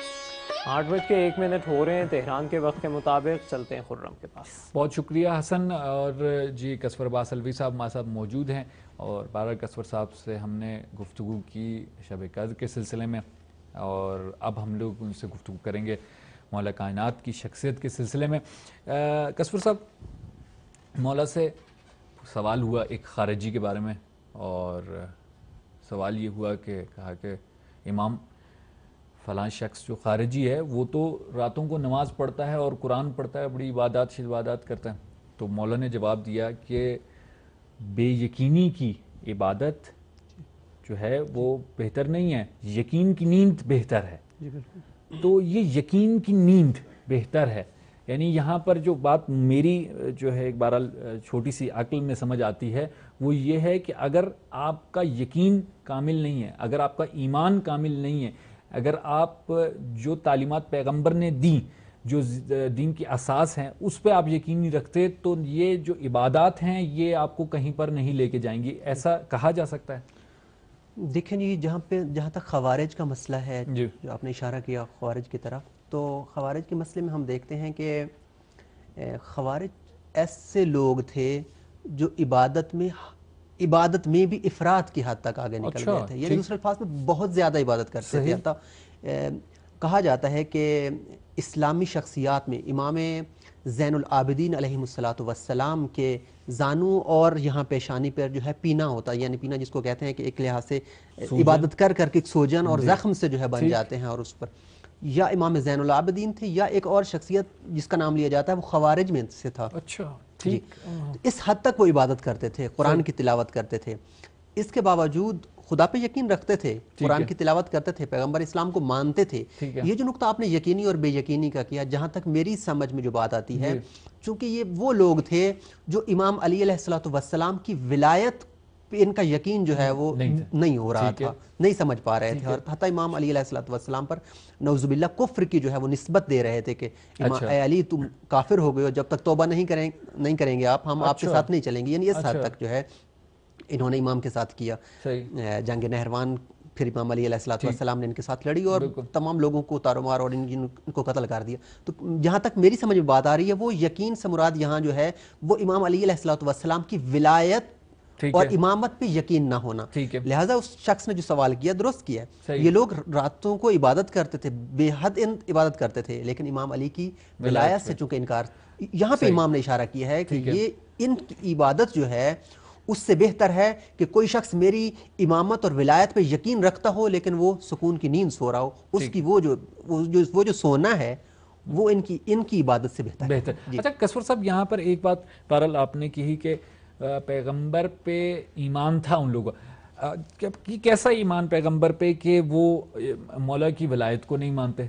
آٹھ بج کے ایک منٹ ہو رہے ہیں تہران کے وقت کے مطابق. چلتے ہیں خرم کے پاس. بہت شکریہ حسن. اور جی قصور عباس الوی صاحب ہمارے ساتھ موجود ہیں، اور بارہ قصور صاحب سے ہم نے گفتگو کی شب قدر کے سلسلے میں، اور اب ہم لوگ ان سے گفتگو کریں گے مولا کائنات کی شخصیت کے سلسلے میں. قصور صاحب، مولا سے سوال ہوا ایک خارجی کے بارے میں، اور سوال یہ ہوا کہ کہا کہ امام فلاں شخص جو خارجی ہے وہ تو راتوں کو نماز پڑھتا ہے اور قرآن پڑھتا ہے، بڑی عبادات عبادات کرتا ہے. تو مولا نے جواب دیا کہ بے یقینی کی عبادت جو ہے وہ بہتر نہیں ہے، یقین کی نیند بہتر ہے. تو یہ یقین کی نیند بہتر ہے. یعنی یہاں پر جو بات میری جو ہے ایک بہرحال چھوٹی سی عقل میں سمجھ آتی ہے وہ یہ ہے کہ اگر آپ کا یقین کامل نہیں ہے، اگر آپ کا ایمان کامل نہیں ہے، اگر آپ جو تعلیمات پیغمبر نے دیں، جو دین کی اساس ہیں، اس پہ آپ یقین نہیں رکھتے، تو یہ جو عبادات ہیں یہ آپ کو کہیں پر نہیں لے کے جائیں گی. ایسا کہا جا سکتا ہے؟ دیکھیں جی، جہاں پہ جہاں تک خوارج کا مسئلہ ہے جی. جو آپ نے اشارہ کیا خوارج کی طرف، تو خوارج کے مسئلے میں ہم دیکھتے ہیں کہ خوارج ایسے لوگ تھے جو عبادت میں عبادت میں بھی افراد کی حد تک آگے نکل گئے تھے. یعنی دوسرے الفاظ میں بہت زیادہ عبادت کرتے تھے. حتیٰ کہا جاتا ہے کہ اسلامی شخصیات میں امام زین العابدین علیہ الصلاۃ والسلام کے زانو اور یہاں پیشانی پر جو ہے پینا ہوتا ہے، یعنی پینا جس کو کہتے ہیں کہ ایک لحاظ سے عبادت کر کر کے ایک سوجن اور زخم سے جو ہے بن جاتے ہیں، اور اس پر یا امام زین العابدین تھے یا ایک اور شخصیت جس کا نام لیا جاتا ہے وہ خوارج میں سے تھا. اچھا ٹھیک. اس حد تک وہ عبادت کرتے تھے، قرآن کی تلاوت کرتے تھے. اس کے باوجود خدا پہ یقین رکھتے تھے، قرآن کی تلاوت کرتے تھے، پیغمبر اسلام کو مانتے تھے. یہ جو نقطہ آپ نے یقینی اور بے یقینی کا کیا، جہاں تک میری سمجھ میں جو بات آتی ہے، چونکہ یہ وہ لوگ تھے جو امام علی علیہ الصلوۃ والسلام کی ولایت پہ ان کا یقین جو ہے وہ نہیں ہو رہا تھا، نہیں سمجھ پا رہے تھے، اور حتیٰ امام علی علیہ الصلوۃ والسلام پر نعوذ باللہ کفر کی جو ہے وہ نسبت دے رہے تھے کہ اے علی تم کافر ہو گئے ہو، جب تک توبہ نہیں کریں نہیں کریں گے آپ، ہم آپ کے ساتھ نہیں چلیں گے. یعنی اس حد تک جو ہے انہوں نے امام کے ساتھ کیا. جنگ نہروان پھر امام علی علیہ الصلوۃ والسلام نے ان کے ساتھ لڑی اور تمام لوگوں کو تار و مار اور ان کو قتل کر دیا. تو جہاں تک میری سمجھ میں بات آ رہی ہے، وہ یقین سے مراد یہاں جو ہے وہ امام علی علیہ الصلوۃ والسلام کی ولایت اور امامت پہ یقین نہ ہونا. لہٰذا اس شخص نے جو سوال کیا درست کیا ہے. یہ لوگ راتوں کو عبادت کرتے تھے، بے حد عبادت کرتے تھے، لیکن امام علی کی ولایت سے چونکہ انکار. یہاں پہ امام نے اشارہ کیا ہے کہ یہ ان کی عبادت جو ہے اس سے بہتر ہے کہ کوئی شخص میری امامت اور ولایت پہ یقین رکھتا ہو لیکن وہ سکون کی نیند سو رہا ہو. اس کی وہ جو وہ جو سونا ہے وہ ان کی ان کی عبادت سے بہتر بہتر. اچھا کسور صاحب، یہاں پر ایک بات بہرحال آپ نے کہی کہ پیغمبر پہ ایمان تھا ان لوگوں کا. کیسا ایمان پیغمبر پہ کہ وہ مولا کی ولایت کو نہیں مانتے؟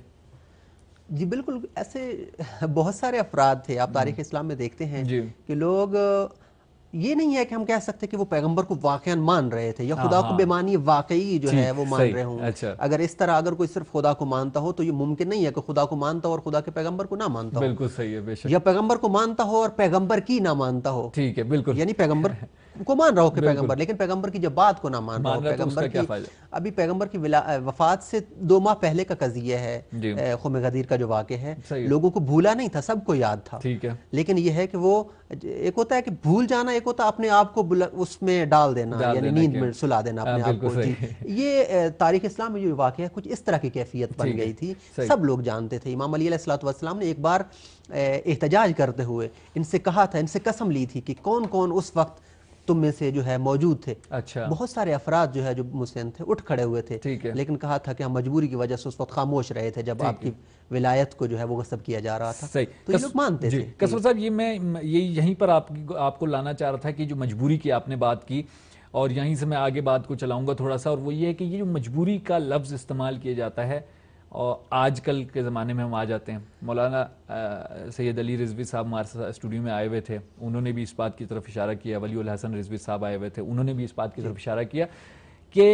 جی بالکل، ایسے بہت سارے افراد تھے. آپ تاریخ اسلام میں دیکھتے ہیں کہ لوگ، یہ نہیں ہے کہ ہم کہہ سکتے کہ وہ پیغمبر کو واقعاً مان رہے تھے یا خدا کو بے معنی واقعی جو ہے وہ مان رہے ہوں. اگر اس طرح اگر کوئی صرف خدا کو مانتا ہو تو یہ ممکن نہیں ہے کہ خدا کو مانتا ہو اور خدا کے پیغمبر کو نہ مانتا ہو. بالکل صحیح ہے، بے شک. یا پیغمبر کو مانتا ہو اور پیغمبر کی نہ مانتا ہو. ٹھیک ہے، بالکل. یعنی پیغمبر کو مان رہا ہو کہ پیغمبر، لیکن پیغمبر کی جب بات کو نہ مان رہا ہو. پیغمبر کی ابھی پیغمبر کی وفات سے دو ماہ پہلے کا قضیہ ہے، خم غدیر کا جو واقعہ ہے، لوگوں کو بھولا نہیں تھا، سب کو یاد تھا. لیکن یہ ہے کہ وہ ایک ہوتا ہے کہ بھول جانا، ایک ہوتا ہے اپنے آپ کو اس میں ڈال دینا، یعنی نیند میں سلا دینا اپنے آپ کو. جی یہ تاریخ اسلام میں جو واقعہ ہے کچھ اس طرح کی کیفیت بن گئی تھی، سب لوگ جانتے تھے. امام علی علیہ الصلوۃ والسلام نے ایک بار احتجاج کرتے ہوئے ان سے کہا تھا، ان سے قسم لی تھی کہ کون کون اس وقت تم میں سے جو ہے موجود تھے. اچھا. بہت سارے افراد جو ہے جو مسلم تھے اٹھ کھڑے ہوئے تھے، لیکن کہا تھا کہ ہم مجبوری کی وجہ سے اس وقت خاموش رہے تھے جب آپ کی ولایت کو جو ہے وہ غصب کیا جا رہا تھا. تو یہ لوگ مانتے تھے. کسور صاحب، یہ میں یہ یہیں پر آپ آپ کو لانا چاہ رہا تھا کہ جو مجبوری کی آپ نے بات کی، اور یہیں سے میں آگے بات کو چلاؤں گا تھوڑا سا، اور وہ یہ ہے کہ یہ جو مجبوری کا لفظ استعمال کیا جاتا ہے، اور آج کل کے زمانے میں ہم آ جاتے ہیں. مولانا سید علی رضوی صاحب ہمارے اسٹوڈیو میں آئے ہوئے تھے، انہوں نے بھی اس بات کی طرف اشارہ کیا. ولی الحسن رضوی صاحب آئے ہوئے تھے، انہوں نے بھی اس بات کی طرف اشارہ کیا کہ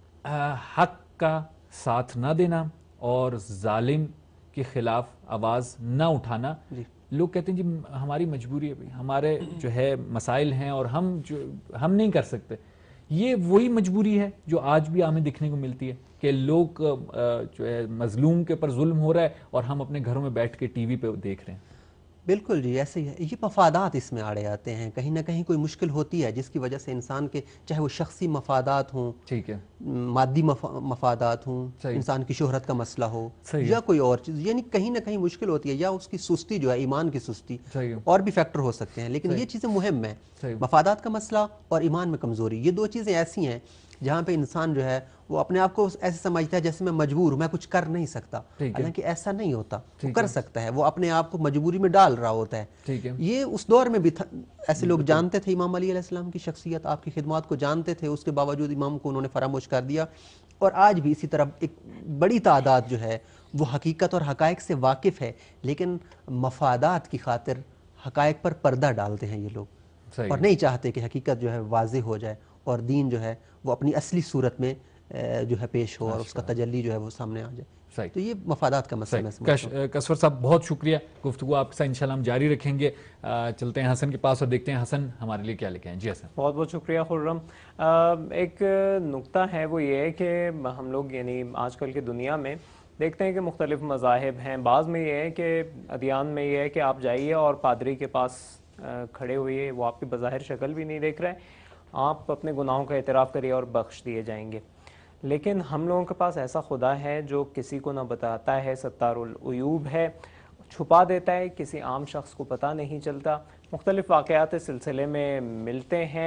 حق کا ساتھ نہ دینا اور ظالم کے خلاف آواز نہ اٹھانا. لوگ کہتے ہیں جی ہماری مجبوری ہے، ہمارے جو ہے مسائل ہیں اور ہم جو ہم نہیں کر سکتے. یہ وہی مجبوری ہے جو آج بھی ہمیں دیکھنے کو ملتی ہے کہ لوگ جو ہے مظلوم کے پر ظلم ہو رہا ہے اور ہم اپنے گھروں میں بیٹھ کے ٹی وی پہ دیکھ رہے ہیں. بالکل جی ایسے ہی ہے. یہ مفادات اس میں آڑے آتے ہیں. کہیں نہ کہیں کوئی مشکل ہوتی ہے جس کی وجہ سے انسان کے چاہے وہ شخصی مفادات ہوں، ٹھیک ہے، مادی مفادات ہوں، انسان کی شہرت کا مسئلہ ہو یا کوئی اور چیز، یعنی کہیں نہ کہیں مشکل ہوتی ہے، یا اس کی سستی جو ہے ایمان کی سستی، اور بھی فیکٹر ہو سکتے ہیں. لیکن یہ چیزیں مہم ہیں، مفادات کا مسئلہ اور ایمان میں کمزوری. یہ دو چیزیں ایسی ہیں جہاں پہ انسان جو ہے وہ اپنے آپ کو ایسے سمجھتا ہے جیسے میں مجبور ہوں، میں کچھ کر نہیں سکتا، حالانکہ ایسا نہیں ہوتا، وہ کر سکتا ہے، وہ اپنے آپ کو مجبوری میں ڈال رہا ہوتا ہے۔ یہ اس دور میں بھی ایسے لوگ جانتے تھے امام علی علیہ السلام کی شخصیت، آپ کی خدمات کو جانتے تھے، اس کے باوجود امام کو انہوں نے فراموش کر دیا، اور آج بھی اسی طرح ایک بڑی تعداد جو ہے وہ حقیقت اور حقائق سے واقف ہے، لیکن مفادات کی خاطر حقائق پر پردہ ڈالتے ہیں یہ لوگ، اور نہیں چاہتے کہ حقیقت جو ہے واضح ہو جائے اور دین جو ہے وہ اپنی اصلی صورت میں جو ہے پیش ہو اور اس کا تجلی جو ہے وہ سامنے آ جائے۔ تو یہ مفادات کا مسئلہ ہے۔ کسور صاحب بہت شکریہ، گفتگو آپ کے ساتھ انشاءاللہ ہم جاری رکھیں گے۔ چلتے ہیں حسن کے پاس اور دیکھتے ہیں حسن ہمارے لیے کیا لکھے ہیں۔ جی حسن۔ بہت بہت شکریہ خرم۔ ایک نقطہ ہے وہ یہ ہے کہ ہم لوگ یعنی آج کل کی دنیا میں دیکھتے ہیں کہ مختلف مذاہب ہیں، بعض میں یہ ہے کہ ادیان میں یہ ہے کہ آپ جائیے اور پادری کے پاس کھڑے ہوئے، وہ آپ کی بظاہر شکل بھی نہیں دیکھ رہے، آپ اپنے گناہوں کا اعتراف کریے اور بخش دیے جائیں گے۔ لیکن ہم لوگوں کے پاس ایسا خدا ہے جو کسی کو نہ بتاتا ہے، ستار العیوب ہے، چھپا دیتا ہے، کسی عام شخص کو پتہ نہیں چلتا۔ مختلف واقعات اس سلسلے میں ملتے ہیں۔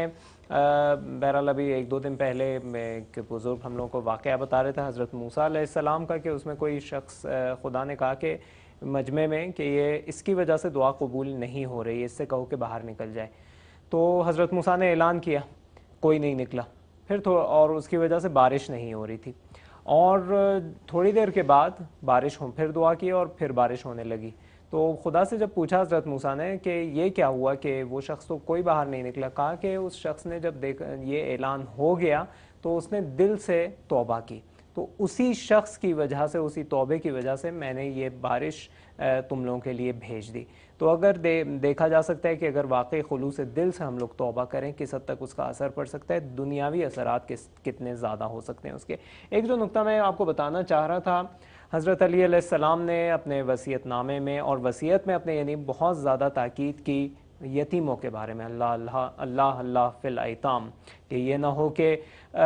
بہرحال ابھی ایک دو دن پہلے ایک بزرگ ہم لوگوں کو واقعہ بتا رہے تھے حضرت موسیٰ علیہ السلام کا، کہ اس میں کوئی شخص خدا نے کہا کہ مجمع میں کہ یہ اس کی وجہ سے دعا قبول نہیں ہو رہی، اس سے کہو کہ باہر نکل جائے۔ تو حضرت موسیٰ نے اعلان کیا، کوئی نہیں نکلا، پھر تو اور اس کی وجہ سے بارش نہیں ہو رہی تھی، اور تھوڑی دیر کے بعد بارش ہو، پھر دعا کی اور پھر بارش ہونے لگی۔ تو خدا سے جب پوچھا حضرت موسیٰ نے کہ یہ کیا ہوا کہ وہ شخص تو کوئی باہر نہیں نکلا، کہا کہ اس شخص نے جب دیکھا یہ اعلان ہو گیا تو اس نے دل سے توبہ کی، تو اسی شخص کی وجہ سے، اسی توبے کی وجہ سے میں نے یہ بارش تم لوگوں کے لیے بھیج دی۔ تو اگر دیکھا جا سکتا ہے کہ اگر واقعی خلوص دل سے ہم لوگ توبہ کریں کس حد تک اس کا اثر پڑ سکتا ہے، دنیاوی اثرات کس کتنے زیادہ ہو سکتے ہیں اس کے۔ ایک جو نقطہ میں آپ کو بتانا چاہ رہا تھا، حضرت علی علیہ السلام نے اپنے وصیت نامے میں اور وصیت میں اپنے یعنی بہت زیادہ تاکید کی یتیموں کے بارے میں، اللہ اللہ اللہ اللہ فی الایتام، کہ یہ نہ ہو کہ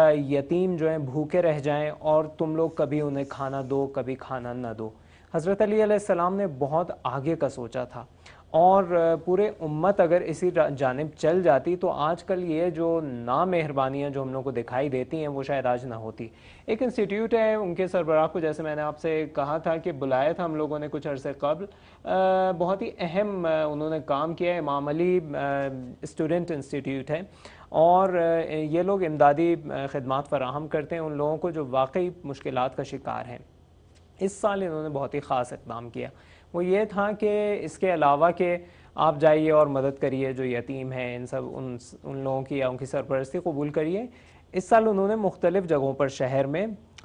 یتیم جو ہیں بھوکے رہ جائیں اور تم لوگ کبھی انہیں کھانا دو کبھی کھانا نہ دو۔ حضرت علی علیہ السلام نے بہت آگے کا سوچا تھا، اور پورے امت اگر اسی جانب چل جاتی تو آج کل یہ جو نامہربانیاں جو ہم لوگ کو دکھائی دیتی ہیں وہ شاید آج نہ ہوتی۔ ایک انسٹیٹیوٹ ہے، ان کے سربراہ کو جیسے میں نے آپ سے کہا تھا کہ بلایا تھا ہم لوگوں نے کچھ عرصے قبل، بہت ہی اہم انہوں نے کام کیا ہے، امام علی اسٹوڈنٹ انسٹیٹیوٹ ہے، اور یہ لوگ امدادی خدمات فراہم کرتے ہیں ان لوگوں کو جو واقعی مشکلات کا شکار ہیں۔ اس سال انہوں نے بہت ہی خاص اقدام کیا، وہ یہ تھا کہ اس کے علاوہ کہ آپ جائیے اور مدد کریے جو یتیم ہیں، ان سب ان ان لوگوں کی یا ان کی سرپرستی قبول کریے۔ اس سال انہوں نے مختلف جگہوں پر شہر میں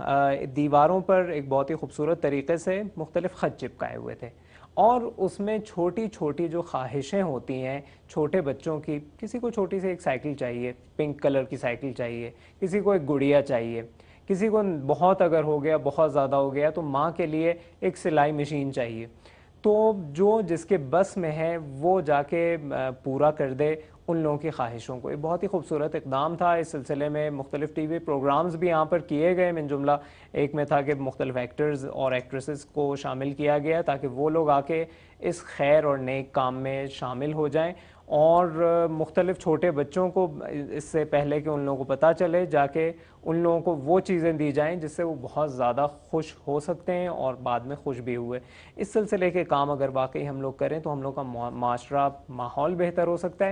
دیواروں پر ایک بہت ہی خوبصورت طریقے سے مختلف خط چپکائے ہوئے تھے، اور اس میں چھوٹی چھوٹی جو خواہشیں ہوتی ہیں چھوٹے بچوں کی، کسی کو چھوٹی سی ایک سائیکل چاہیے، پنک کلر کی سائیکل چاہیے، کسی کو ایک گڑیا چاہیے، کسی کو بہت اگر ہو گیا بہت زیادہ ہو گیا تو ماں کے لیے ایک سلائی مشین چاہیے، تو جو جس کے بس میں ہے وہ جا کے پورا کر دے ان لوگوں کی خواہشوں کو۔ ایک بہت ہی خوبصورت اقدام تھا۔ اس سلسلے میں مختلف ٹی وی پروگرامز بھی یہاں پر کیے گئے، من جملہ ایک میں تھا کہ مختلف ایکٹرز اور ایکٹریسز کو شامل کیا گیا تاکہ وہ لوگ آ کے اس خیر اور نیک کام میں شامل ہو جائیں، اور مختلف چھوٹے بچوں کو اس سے پہلے کہ ان لوگوں کو پتہ چلے جا کے ان لوگوں کو وہ چیزیں دی جائیں جس سے وہ بہت زیادہ خوش ہو سکتے ہیں اور بعد میں خوش بھی ہوئے۔ اس سلسلے کے کام اگر واقعی ہم لوگ کریں تو ہم لوگ کا معاشرہ ماحول بہتر ہو سکتا ہے،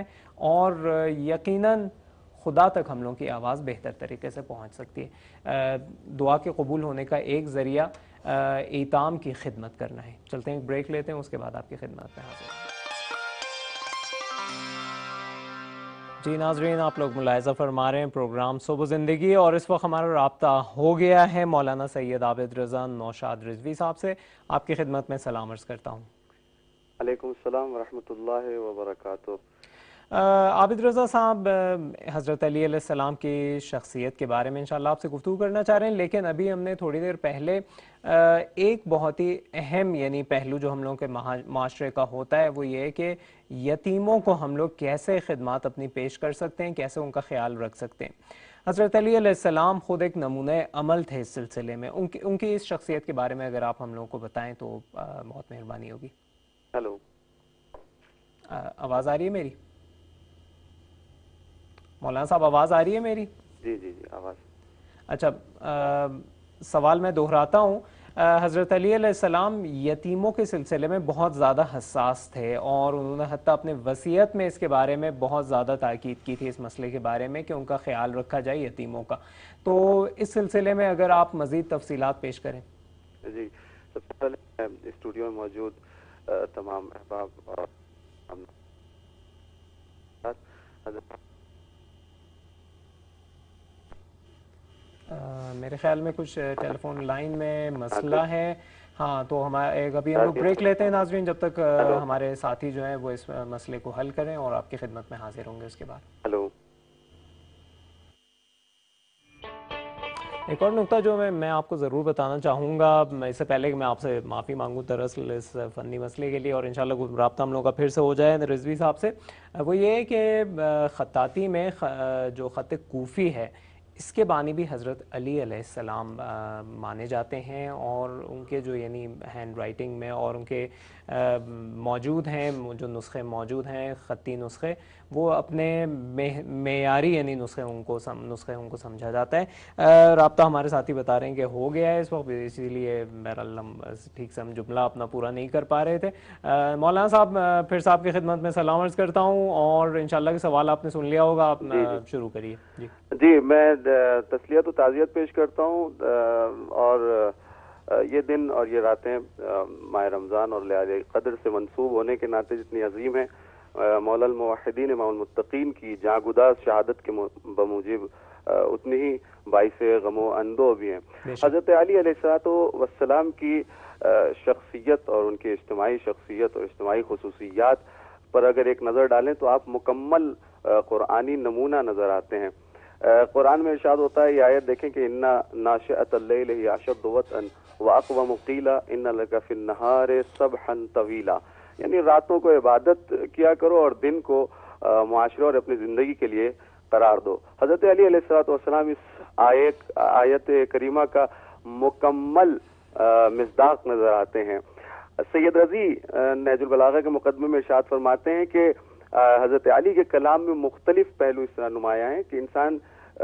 اور یقیناً خدا تک ہم لوگوں کی آواز بہتر طریقے سے پہنچ سکتی ہے۔ دعا کے قبول ہونے کا ایک ذریعہ ایتام کی خدمت کرنا ہے۔ چلتے ہیں ایک بریک لیتے ہیں، اس کے بعد آپ کی خدمت میں حاضر ہیں۔ جی ناظرین، آپ لوگ ملاحظہ فرما رہے ہیں پروگرام صبح زندگی، اور اس وقت ہمارا رابطہ ہو گیا ہے مولانا سید عابد رضا نوشاد رضوی صاحب سے۔ آپ کی خدمت میں سلام عرض کرتا ہوں۔ علیکم السلام ورحمۃ اللہ وبرکاتہ۔ عابد رضا صاحب، حضرت علی علیہ السلام کی شخصیت کے بارے میں انشاءاللہ آپ سے گفتگو کرنا چاہ رہے ہیں، لیکن ابھی ہم نے تھوڑی دیر پہلے ایک بہت ہی اہم یعنی پہلو جو ہم لوگوں کے معاشرے کا ہوتا ہے وہ یہ ہے کہ یتیموں کو ہم لوگ کیسے خدمات اپنی پیش کر سکتے ہیں، کیسے ان کا خیال رکھ سکتے ہیں۔ حضرت علی علیہ السلام خود ایک نمونہ عمل تھے اس سلسلے میں، ان کی ان کی اس شخصیت کے بارے میں اگر آپ ہم لوگوں کو بتائیں تو بہت مہربانی ہوگی۔ ہیلو، آواز آ رہی ہے میری؟ مولانا صاحب آواز آ رہی ہے میری؟ جی جی جی آواز۔ اچھا سوال میں دہراتا ہوں، حضرت علی علیہ السلام یتیموں کے سلسلے میں بہت زیادہ حساس تھے اور انہوں نے حتیٰ اپنے وصیت میں اس کے بارے میں بہت زیادہ تاکید کی تھی اس مسئلے کے بارے میں کہ ان کا خیال رکھا جائے یتیموں کا، تو اس سلسلے میں اگر آپ مزید تفصیلات پیش کریں۔ جی، سب سے پہلے اسٹوڈیو میں موجود تمام احباب اور میرے خیال میں کچھ ٹیلی فون لائن میں مسئلہ ہے، ہاں تو ہمارے ابھی ہم لوگ بریک لیتے ہیں ناظرین، جب تک ہمارے ساتھی جو ہیں وہ اس مسئلے کو حل کریں اور آپ کی خدمت میں حاضر ہوں گے اس کے بعد۔ ہلو، ایک اور نقطہ جو میں میں آپ کو ضرور بتانا چاہوں گا، اس سے پہلے کہ میں آپ سے معافی مانگوں دراصل اس فنی مسئلے کے لیے، اور انشاءاللہ رابطہ ہم لوگوں کا پھر سے ہو جائے رضوی صاحب سے، وہ یہ ہے کہ خطاطی میں جو خط کوفی ہے اس کے بانی بھی حضرت علی علیہ السلام مانے جاتے ہیں، اور ان کے جو یعنی ہینڈ رائٹنگ میں اور ان کے موجود ہیں جو نسخے موجود ہیں خطی نسخے، وہ اپنے معیاری یعنی نسخے ان کو نسخے ان کو سمجھا جاتا ہے۔ رابطہ ہمارے ساتھی بتا رہے ہیں کہ ہو گیا ہے اس وقت، اسی لیے بہرحال ہم ٹھیک سے ہم جملہ اپنا پورا نہیں کر پا رہے تھے۔ مولانا صاحب پھر صاحب کی خدمت میں سلام عرض کرتا ہوں، اور انشاءاللہ کہ سوال آپ نے سن لیا ہوگا، آپ شروع کریے۔ جی جی، میں تسلیت و تعزیت پیش کرتا ہوں، اور یہ دن اور یہ راتیں ماہ رمضان اور لیالِ قدر سے منسوب ہونے کے ناطے جتنی عظیم ہیں، مولا الموحدین امام المتقین کی جاں گداز شہادت کے بموجب اتنی ہی باعث غم و اندو بھی ہیں۔ حضرت علی علیہ الصلوۃ والسلام کی شخصیت اور ان کی اجتماعی شخصیت اور اجتماعی خصوصیات پر اگر ایک نظر ڈالیں تو آپ مکمل قرآنی نمونہ نظر آتے ہیں۔ قرآن میں ارشاد ہوتا ہے، یہ آیت دیکھیں کہ اِنَّ نَاشِئَةَ اللَّيْلِ هِیَ أَشَدُّ وَطْئًا وَأَقْوَمُ قِیلًا إِنَّ لَکَ فِی النَّہارِ سَبْحًا طَوِیلًا، یعنی راتوں کو عبادت کیا کرو اور دن کو معاشرے اور اپنی زندگی کے لیے قرار دو۔ حضرت علی علیہ الصلوۃ والسلام اس آیت آیت کریمہ کا مکمل مصداق نظر آتے ہیں۔ سید رضی نہج البلاغہ کے مقدمے میں ارشاد فرماتے ہیں کہ حضرت علی کے کلام میں مختلف پہلو اس طرح نمایاں ہیں کہ انسان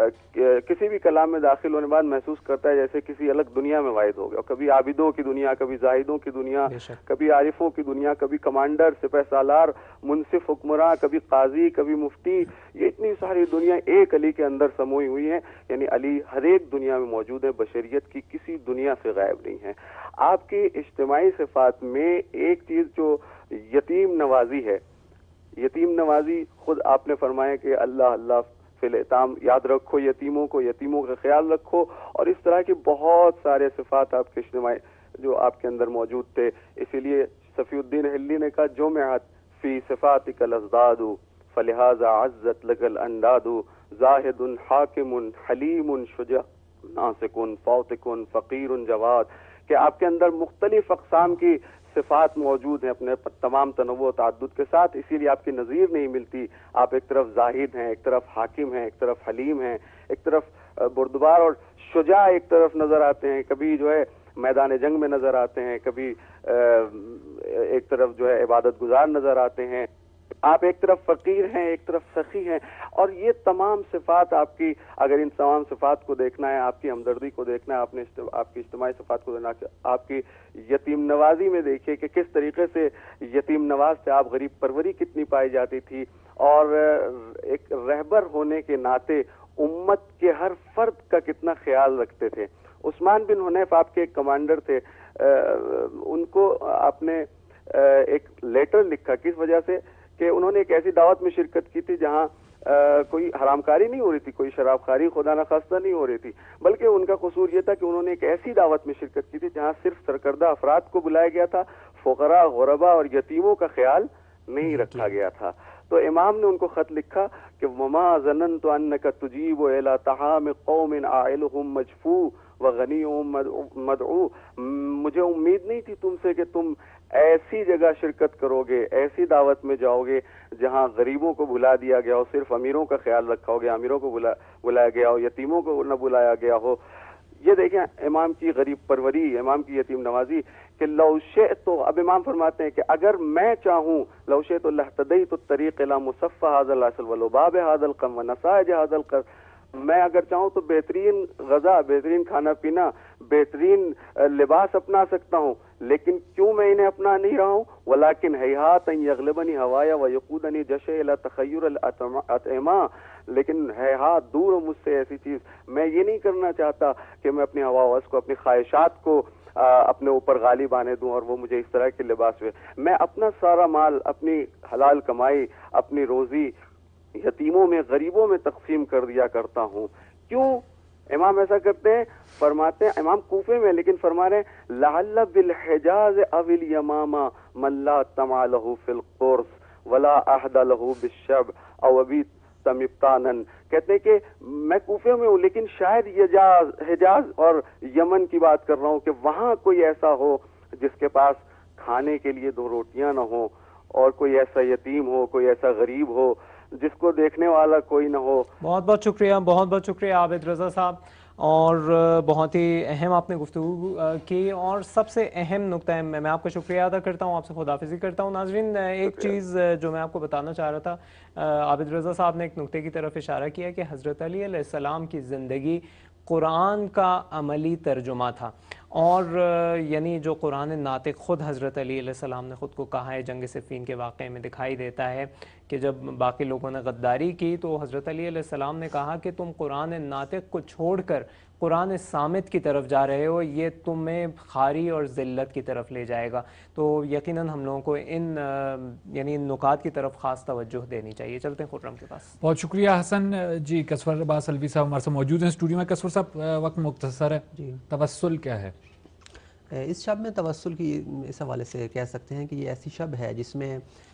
کسی بھی کلام میں داخل ہونے بعد محسوس کرتا ہے جیسے کسی الگ دنیا میں واحد ہو گیا، کبھی عابدوں کی دنیا، کبھی زاہدوں کی دنیا، کبھی عارفوں کی دنیا، کبھی کمانڈر، سپہ سالار، منصف حکمراں، کبھی قاضی، کبھی مفتی، یہ اتنی ساری دنیا ایک علی کے اندر سموئی ہوئی ہیں، یعنی علی ہر ایک دنیا میں موجود ہے، بشریت کی کسی دنیا سے غائب نہیں ہے۔ آپ کی اجتماعی صفات میں ایک چیز جو یتیم نوازی ہے، یتیم نوازی خود آپ نے فرمایا کہ اللہ اللہ فی الاطعام، یاد رکھو یتیموں کو، یتیموں کا خیال رکھو، اور اس طرح کے بہت سارے صفات آپ کے اجتماعی جو آپ کے اندر موجود تھے۔ اسی لیے صفی الدین حلی نے کہا جمعت فی صفاتک الازداد فلہذا عزت لک الانداد، زاہد حاکم حلیم شجاع ناسک فوتک فقیر جواد، کہ آپ کے اندر مختلف اقسام کی صفات موجود ہیں اپنے تمام تنوع و تعدد کے ساتھ، اسی لیے آپ کی نظیر نہیں ملتی۔ آپ ایک طرف زاہد ہیں، ایک طرف حاکم ہیں، ایک طرف حلیم ہیں، ایک طرف بردبار اور شجاع ایک طرف نظر آتے ہیں، کبھی جو ہے میدان جنگ میں نظر آتے ہیں، کبھی ایک طرف جو ہے عبادت گزار نظر آتے ہیں، آپ ایک طرف فقیر ہیں، ایک طرف سخی ہیں، اور یہ تمام صفات آپ کی، اگر ان تمام صفات کو دیکھنا ہے، آپ کی ہمدردی کو دیکھنا ہے، آپ نے آپ کی اجتماعی صفات کو دیکھنا ہے، آپ کی یتیم نوازی میں دیکھیے کہ کس طریقے سے یتیم نواز سے آپ غریب پروری کتنی پائی جاتی تھی، اور ایک رہبر ہونے کے ناطے امت کے ہر فرد کا کتنا خیال رکھتے تھے۔ عثمان بن حنیف آپ کے ایک کمانڈر تھے، ان کو آپ نے ایک لیٹر لکھا، کس وجہ سے کہ انہوں نے ایک ایسی دعوت میں شرکت کی تھی جہاں کوئی حرام کاری نہیں ہو رہی تھی، کوئی شراب خواری خدا نخواستہ نہیں ہو رہی تھی، بلکہ ان کا قصور یہ تھا کہ انہوں نے ایک ایسی دعوت میں شرکت کی تھی جہاں صرف سرکردہ افراد کو بلایا گیا تھا، فقراء، غرباء اور یتیموں کا خیال نہیں رکھا گیا تھا۔ تو امام نے ان کو خط لکھا کہ وما ظننت انک تجیب الی طعام قوم عائلهم مجفو وغنیهم مدعو، مجھے امید نہیں تھی تم سے کہ تم ایسی جگہ شرکت کرو گے، ایسی دعوت میں جاؤ گے جہاں غریبوں کو بلا دیا گیا ہو، صرف امیروں کا خیال رکھا ہو گیا، امیروں کو بلا بلایا گیا ہو، یتیموں کو نہ بلایا گیا ہو۔ یہ دیکھیں امام کی غریب پروری، امام کی یتیم نوازی، کہ لو شئت، اب امام فرماتے ہیں کہ اگر میں چاہوں لو شئت لہتدیت الطریق الی مصفى هذا العسل ولباب هذا القم ونسائج هذا القر میں اگر چاہوں تو بہترین غذا، بہترین کھانا پینا، بہترین لباس اپنا سکتا ہوں، لیکن کیوں میں انہیں اپنا نہیں رہا ہوں؟ ولیکن ہیہات ان یغلبنی ہوایا ویقودنی جشع الی تخیر الاطعمہ، لیکن ہیہات، دور ہو مجھ سے ایسی چیز، میں یہ نہیں کرنا چاہتا کہ میں اپنی ہوا وس کو، اپنی خواہشات کو اپنے اوپر غالب آنے دوں اور وہ مجھے اس طرح کے لباس ہوئے. میں اپنا سارا مال، اپنی حلال کمائی، اپنی روزی یتیموں میں، غریبوں میں تقسیم کر دیا کرتا ہوں. کیوں امام ایسا کرتے ہیں؟ فرماتے ہیں، امام کوفے میں، لیکن فرما رہے ہیں لعل بالحجاز او الیمامہ من لا طمع له فی القرص ولا عہد له بالشب او ابی تمبتانن. کہتے ہیں کہ میں کوفے میں ہوں، لیکن شاید حجاز حجاز اور یمن کی بات کر رہا ہوں کہ وہاں کوئی ایسا ہو جس کے پاس کھانے کے لیے دو روٹیاں نہ ہوں، اور کوئی ایسا یتیم ہو، کوئی ایسا غریب ہو جس کو دیکھنے والا کوئی نہ ہو. بہت بہت شکریہ، بہت بہت شکریہ عابد رضا صاحب، اور بہت ہی اہم آپ نے گفتگو کی، اور سب سے اہم نقطہ ہے، میں آپ کا شکریہ ادا کرتا ہوں، آپ سے خداحافظی کرتا ہوں. ناظرین، ایک چیز جو میں آپ کو بتانا چاہ رہا تھا، عابد رضا صاحب نے ایک نقطے کی طرف اشارہ کیا کہ حضرت علی علیہ السلام کی زندگی قرآن کا عملی ترجمہ تھا، اور یعنی جو قرآن ناطق خود حضرت علی علیہ السلام نے خود کو کہا ہے، جنگ صفین کے واقعے میں دکھائی دیتا ہے کہ جب باقی لوگوں نے غداری کی تو حضرت علی علیہ السلام نے کہا کہ تم قرآن ناطق کو چھوڑ کر قرآن صامت کی طرف جا رہے ہو، یہ تمہیں خاری اور ذلت کی طرف لے جائے گا. تو یقیناً ہم لوگوں کو ان یعنی ان نکات کی طرف خاص توجہ دینی چاہیے. چلتے ہیں خرم کے پاس. بہت شکریہ حسن جی. کسور عباس الوی صاحب ہمارے ساتھ موجود ہیں اسٹوڈیو میں. کسور صاحب، وقت مختصر ہے، جی توسل کیا ہے؟ اس شب میں توسل کی اس حوالے سے کہہ سکتے ہیں کہ یہ ایسی شب ہے جس میں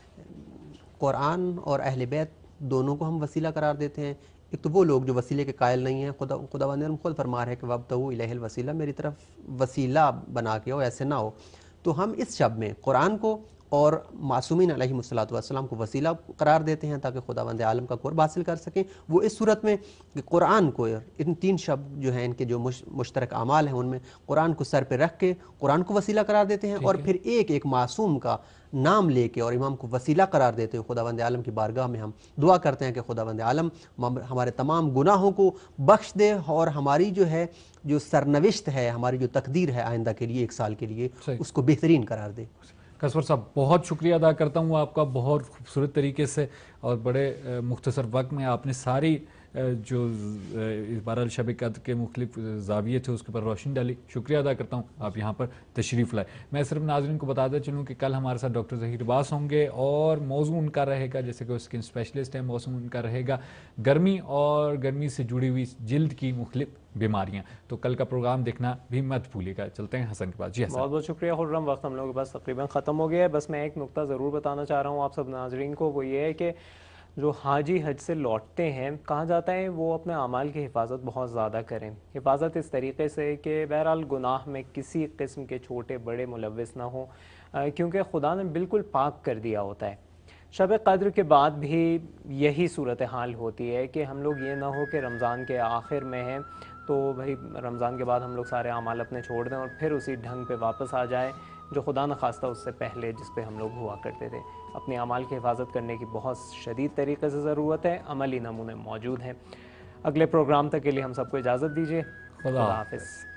قرآن اور اہل بیت دونوں کو ہم وسیلہ قرار دیتے ہیں. ایک تو وہ لوگ جو وسیلے کے قائل نہیں ہیں، خدا خداوند نے خود فرما رہا ہے کہ وابتغوا الیہ الوسیلہ، میری طرف وسیلہ بنا کے ہو، ایسے نہ ہو. تو ہم اس شب میں قرآن کو اور معصومین علیہ الصلوۃ والسلام کو وسیلہ قرار دیتے ہیں تاکہ خداوند عالم کا قرب حاصل کر سکیں. وہ اس صورت میں کہ قرآن کو، ان تین شب جو ہیں ان کے جو مشترک اعمال ہیں ان میں قرآن کو سر پہ رکھ کے قرآن کو وسیلہ قرار دیتے ہیں، اور پھر ایک ایک معصوم کا نام لے کے اور امام کو وسیلہ قرار دیتے ہوئے خداوند عالم کی بارگاہ میں ہم دعا کرتے ہیں کہ خداوند عالم ہمارے تمام گناہوں کو بخش دے، اور ہماری جو ہے جو سرنوشت ہے، ہماری جو تقدیر ہے آئندہ کے لیے، ایک سال کے لیے، اس کو بہترین قرار دے. کسور صاحب، بہت شکریہ ادا کرتا ہوں آپ کا، بہت خوبصورت طریقے سے اور بڑے مختصر وقت میں آپ نے ساری جو بہرحال شب قدر کے مختلف زاویے تھے اس کے پر روشنی ڈالی. شکریہ ادا کرتا ہوں آپ یہاں پر تشریف لائے. میں صرف ناظرین کو بتاتا چلوں کہ کل ہمارے ساتھ ڈاکٹر ظہیر عباس ہوں گے، اور موضوع ان کا رہے گا، جیسے کہ وہ اسکن اسپیشلسٹ ہیں، موضوع ان کا رہے گا گرمی اور گرمی سے جڑی ہوئی جلد کی مختلف بیماریاں. تو کل کا پروگرام دیکھنا بھی مت بھولیے گا. چلتے ہیں حسن کے پاس. جی حسن. بہت بہت شکریہ خرم. وقت ہم لوگوں کے پاس تقریباً ختم ہو گیا ہے. بس میں ایک نقطہ ضرور بتانا چاہ رہا ہوں آپ سب ناظرین کو، وہ یہ ہے کہ جو حاجی حج سے لوٹتے ہیں، کہا جاتا ہے وہ اپنے اعمال کی حفاظت بہت زیادہ کریں. حفاظت اس طریقے سے کہ بہرحال گناہ میں کسی قسم کے چھوٹے بڑے ملوث نہ ہوں، کیونکہ خدا نے بالکل پاک کر دیا ہوتا ہے. شب قدر کے بعد بھی یہی صورتحال ہوتی ہے کہ ہم لوگ یہ نہ ہو کہ رمضان کے آخر میں ہیں تو بھائی رمضان کے بعد ہم لوگ سارے اعمال اپنے چھوڑ دیں اور پھر اسی ڈھنگ پہ واپس آ جائیں جو خدا نخواستہ اس سے پہلے جس پہ ہم لوگ ہوا کرتے تھے. اپنے اعمال کی حفاظت کرنے کی بہت شدید طریقے سے ضرورت ہے. عملی نمونے موجود ہیں. اگلے پروگرام تک کے لیے ہم سب کو اجازت دیجیے. خدا حافظ.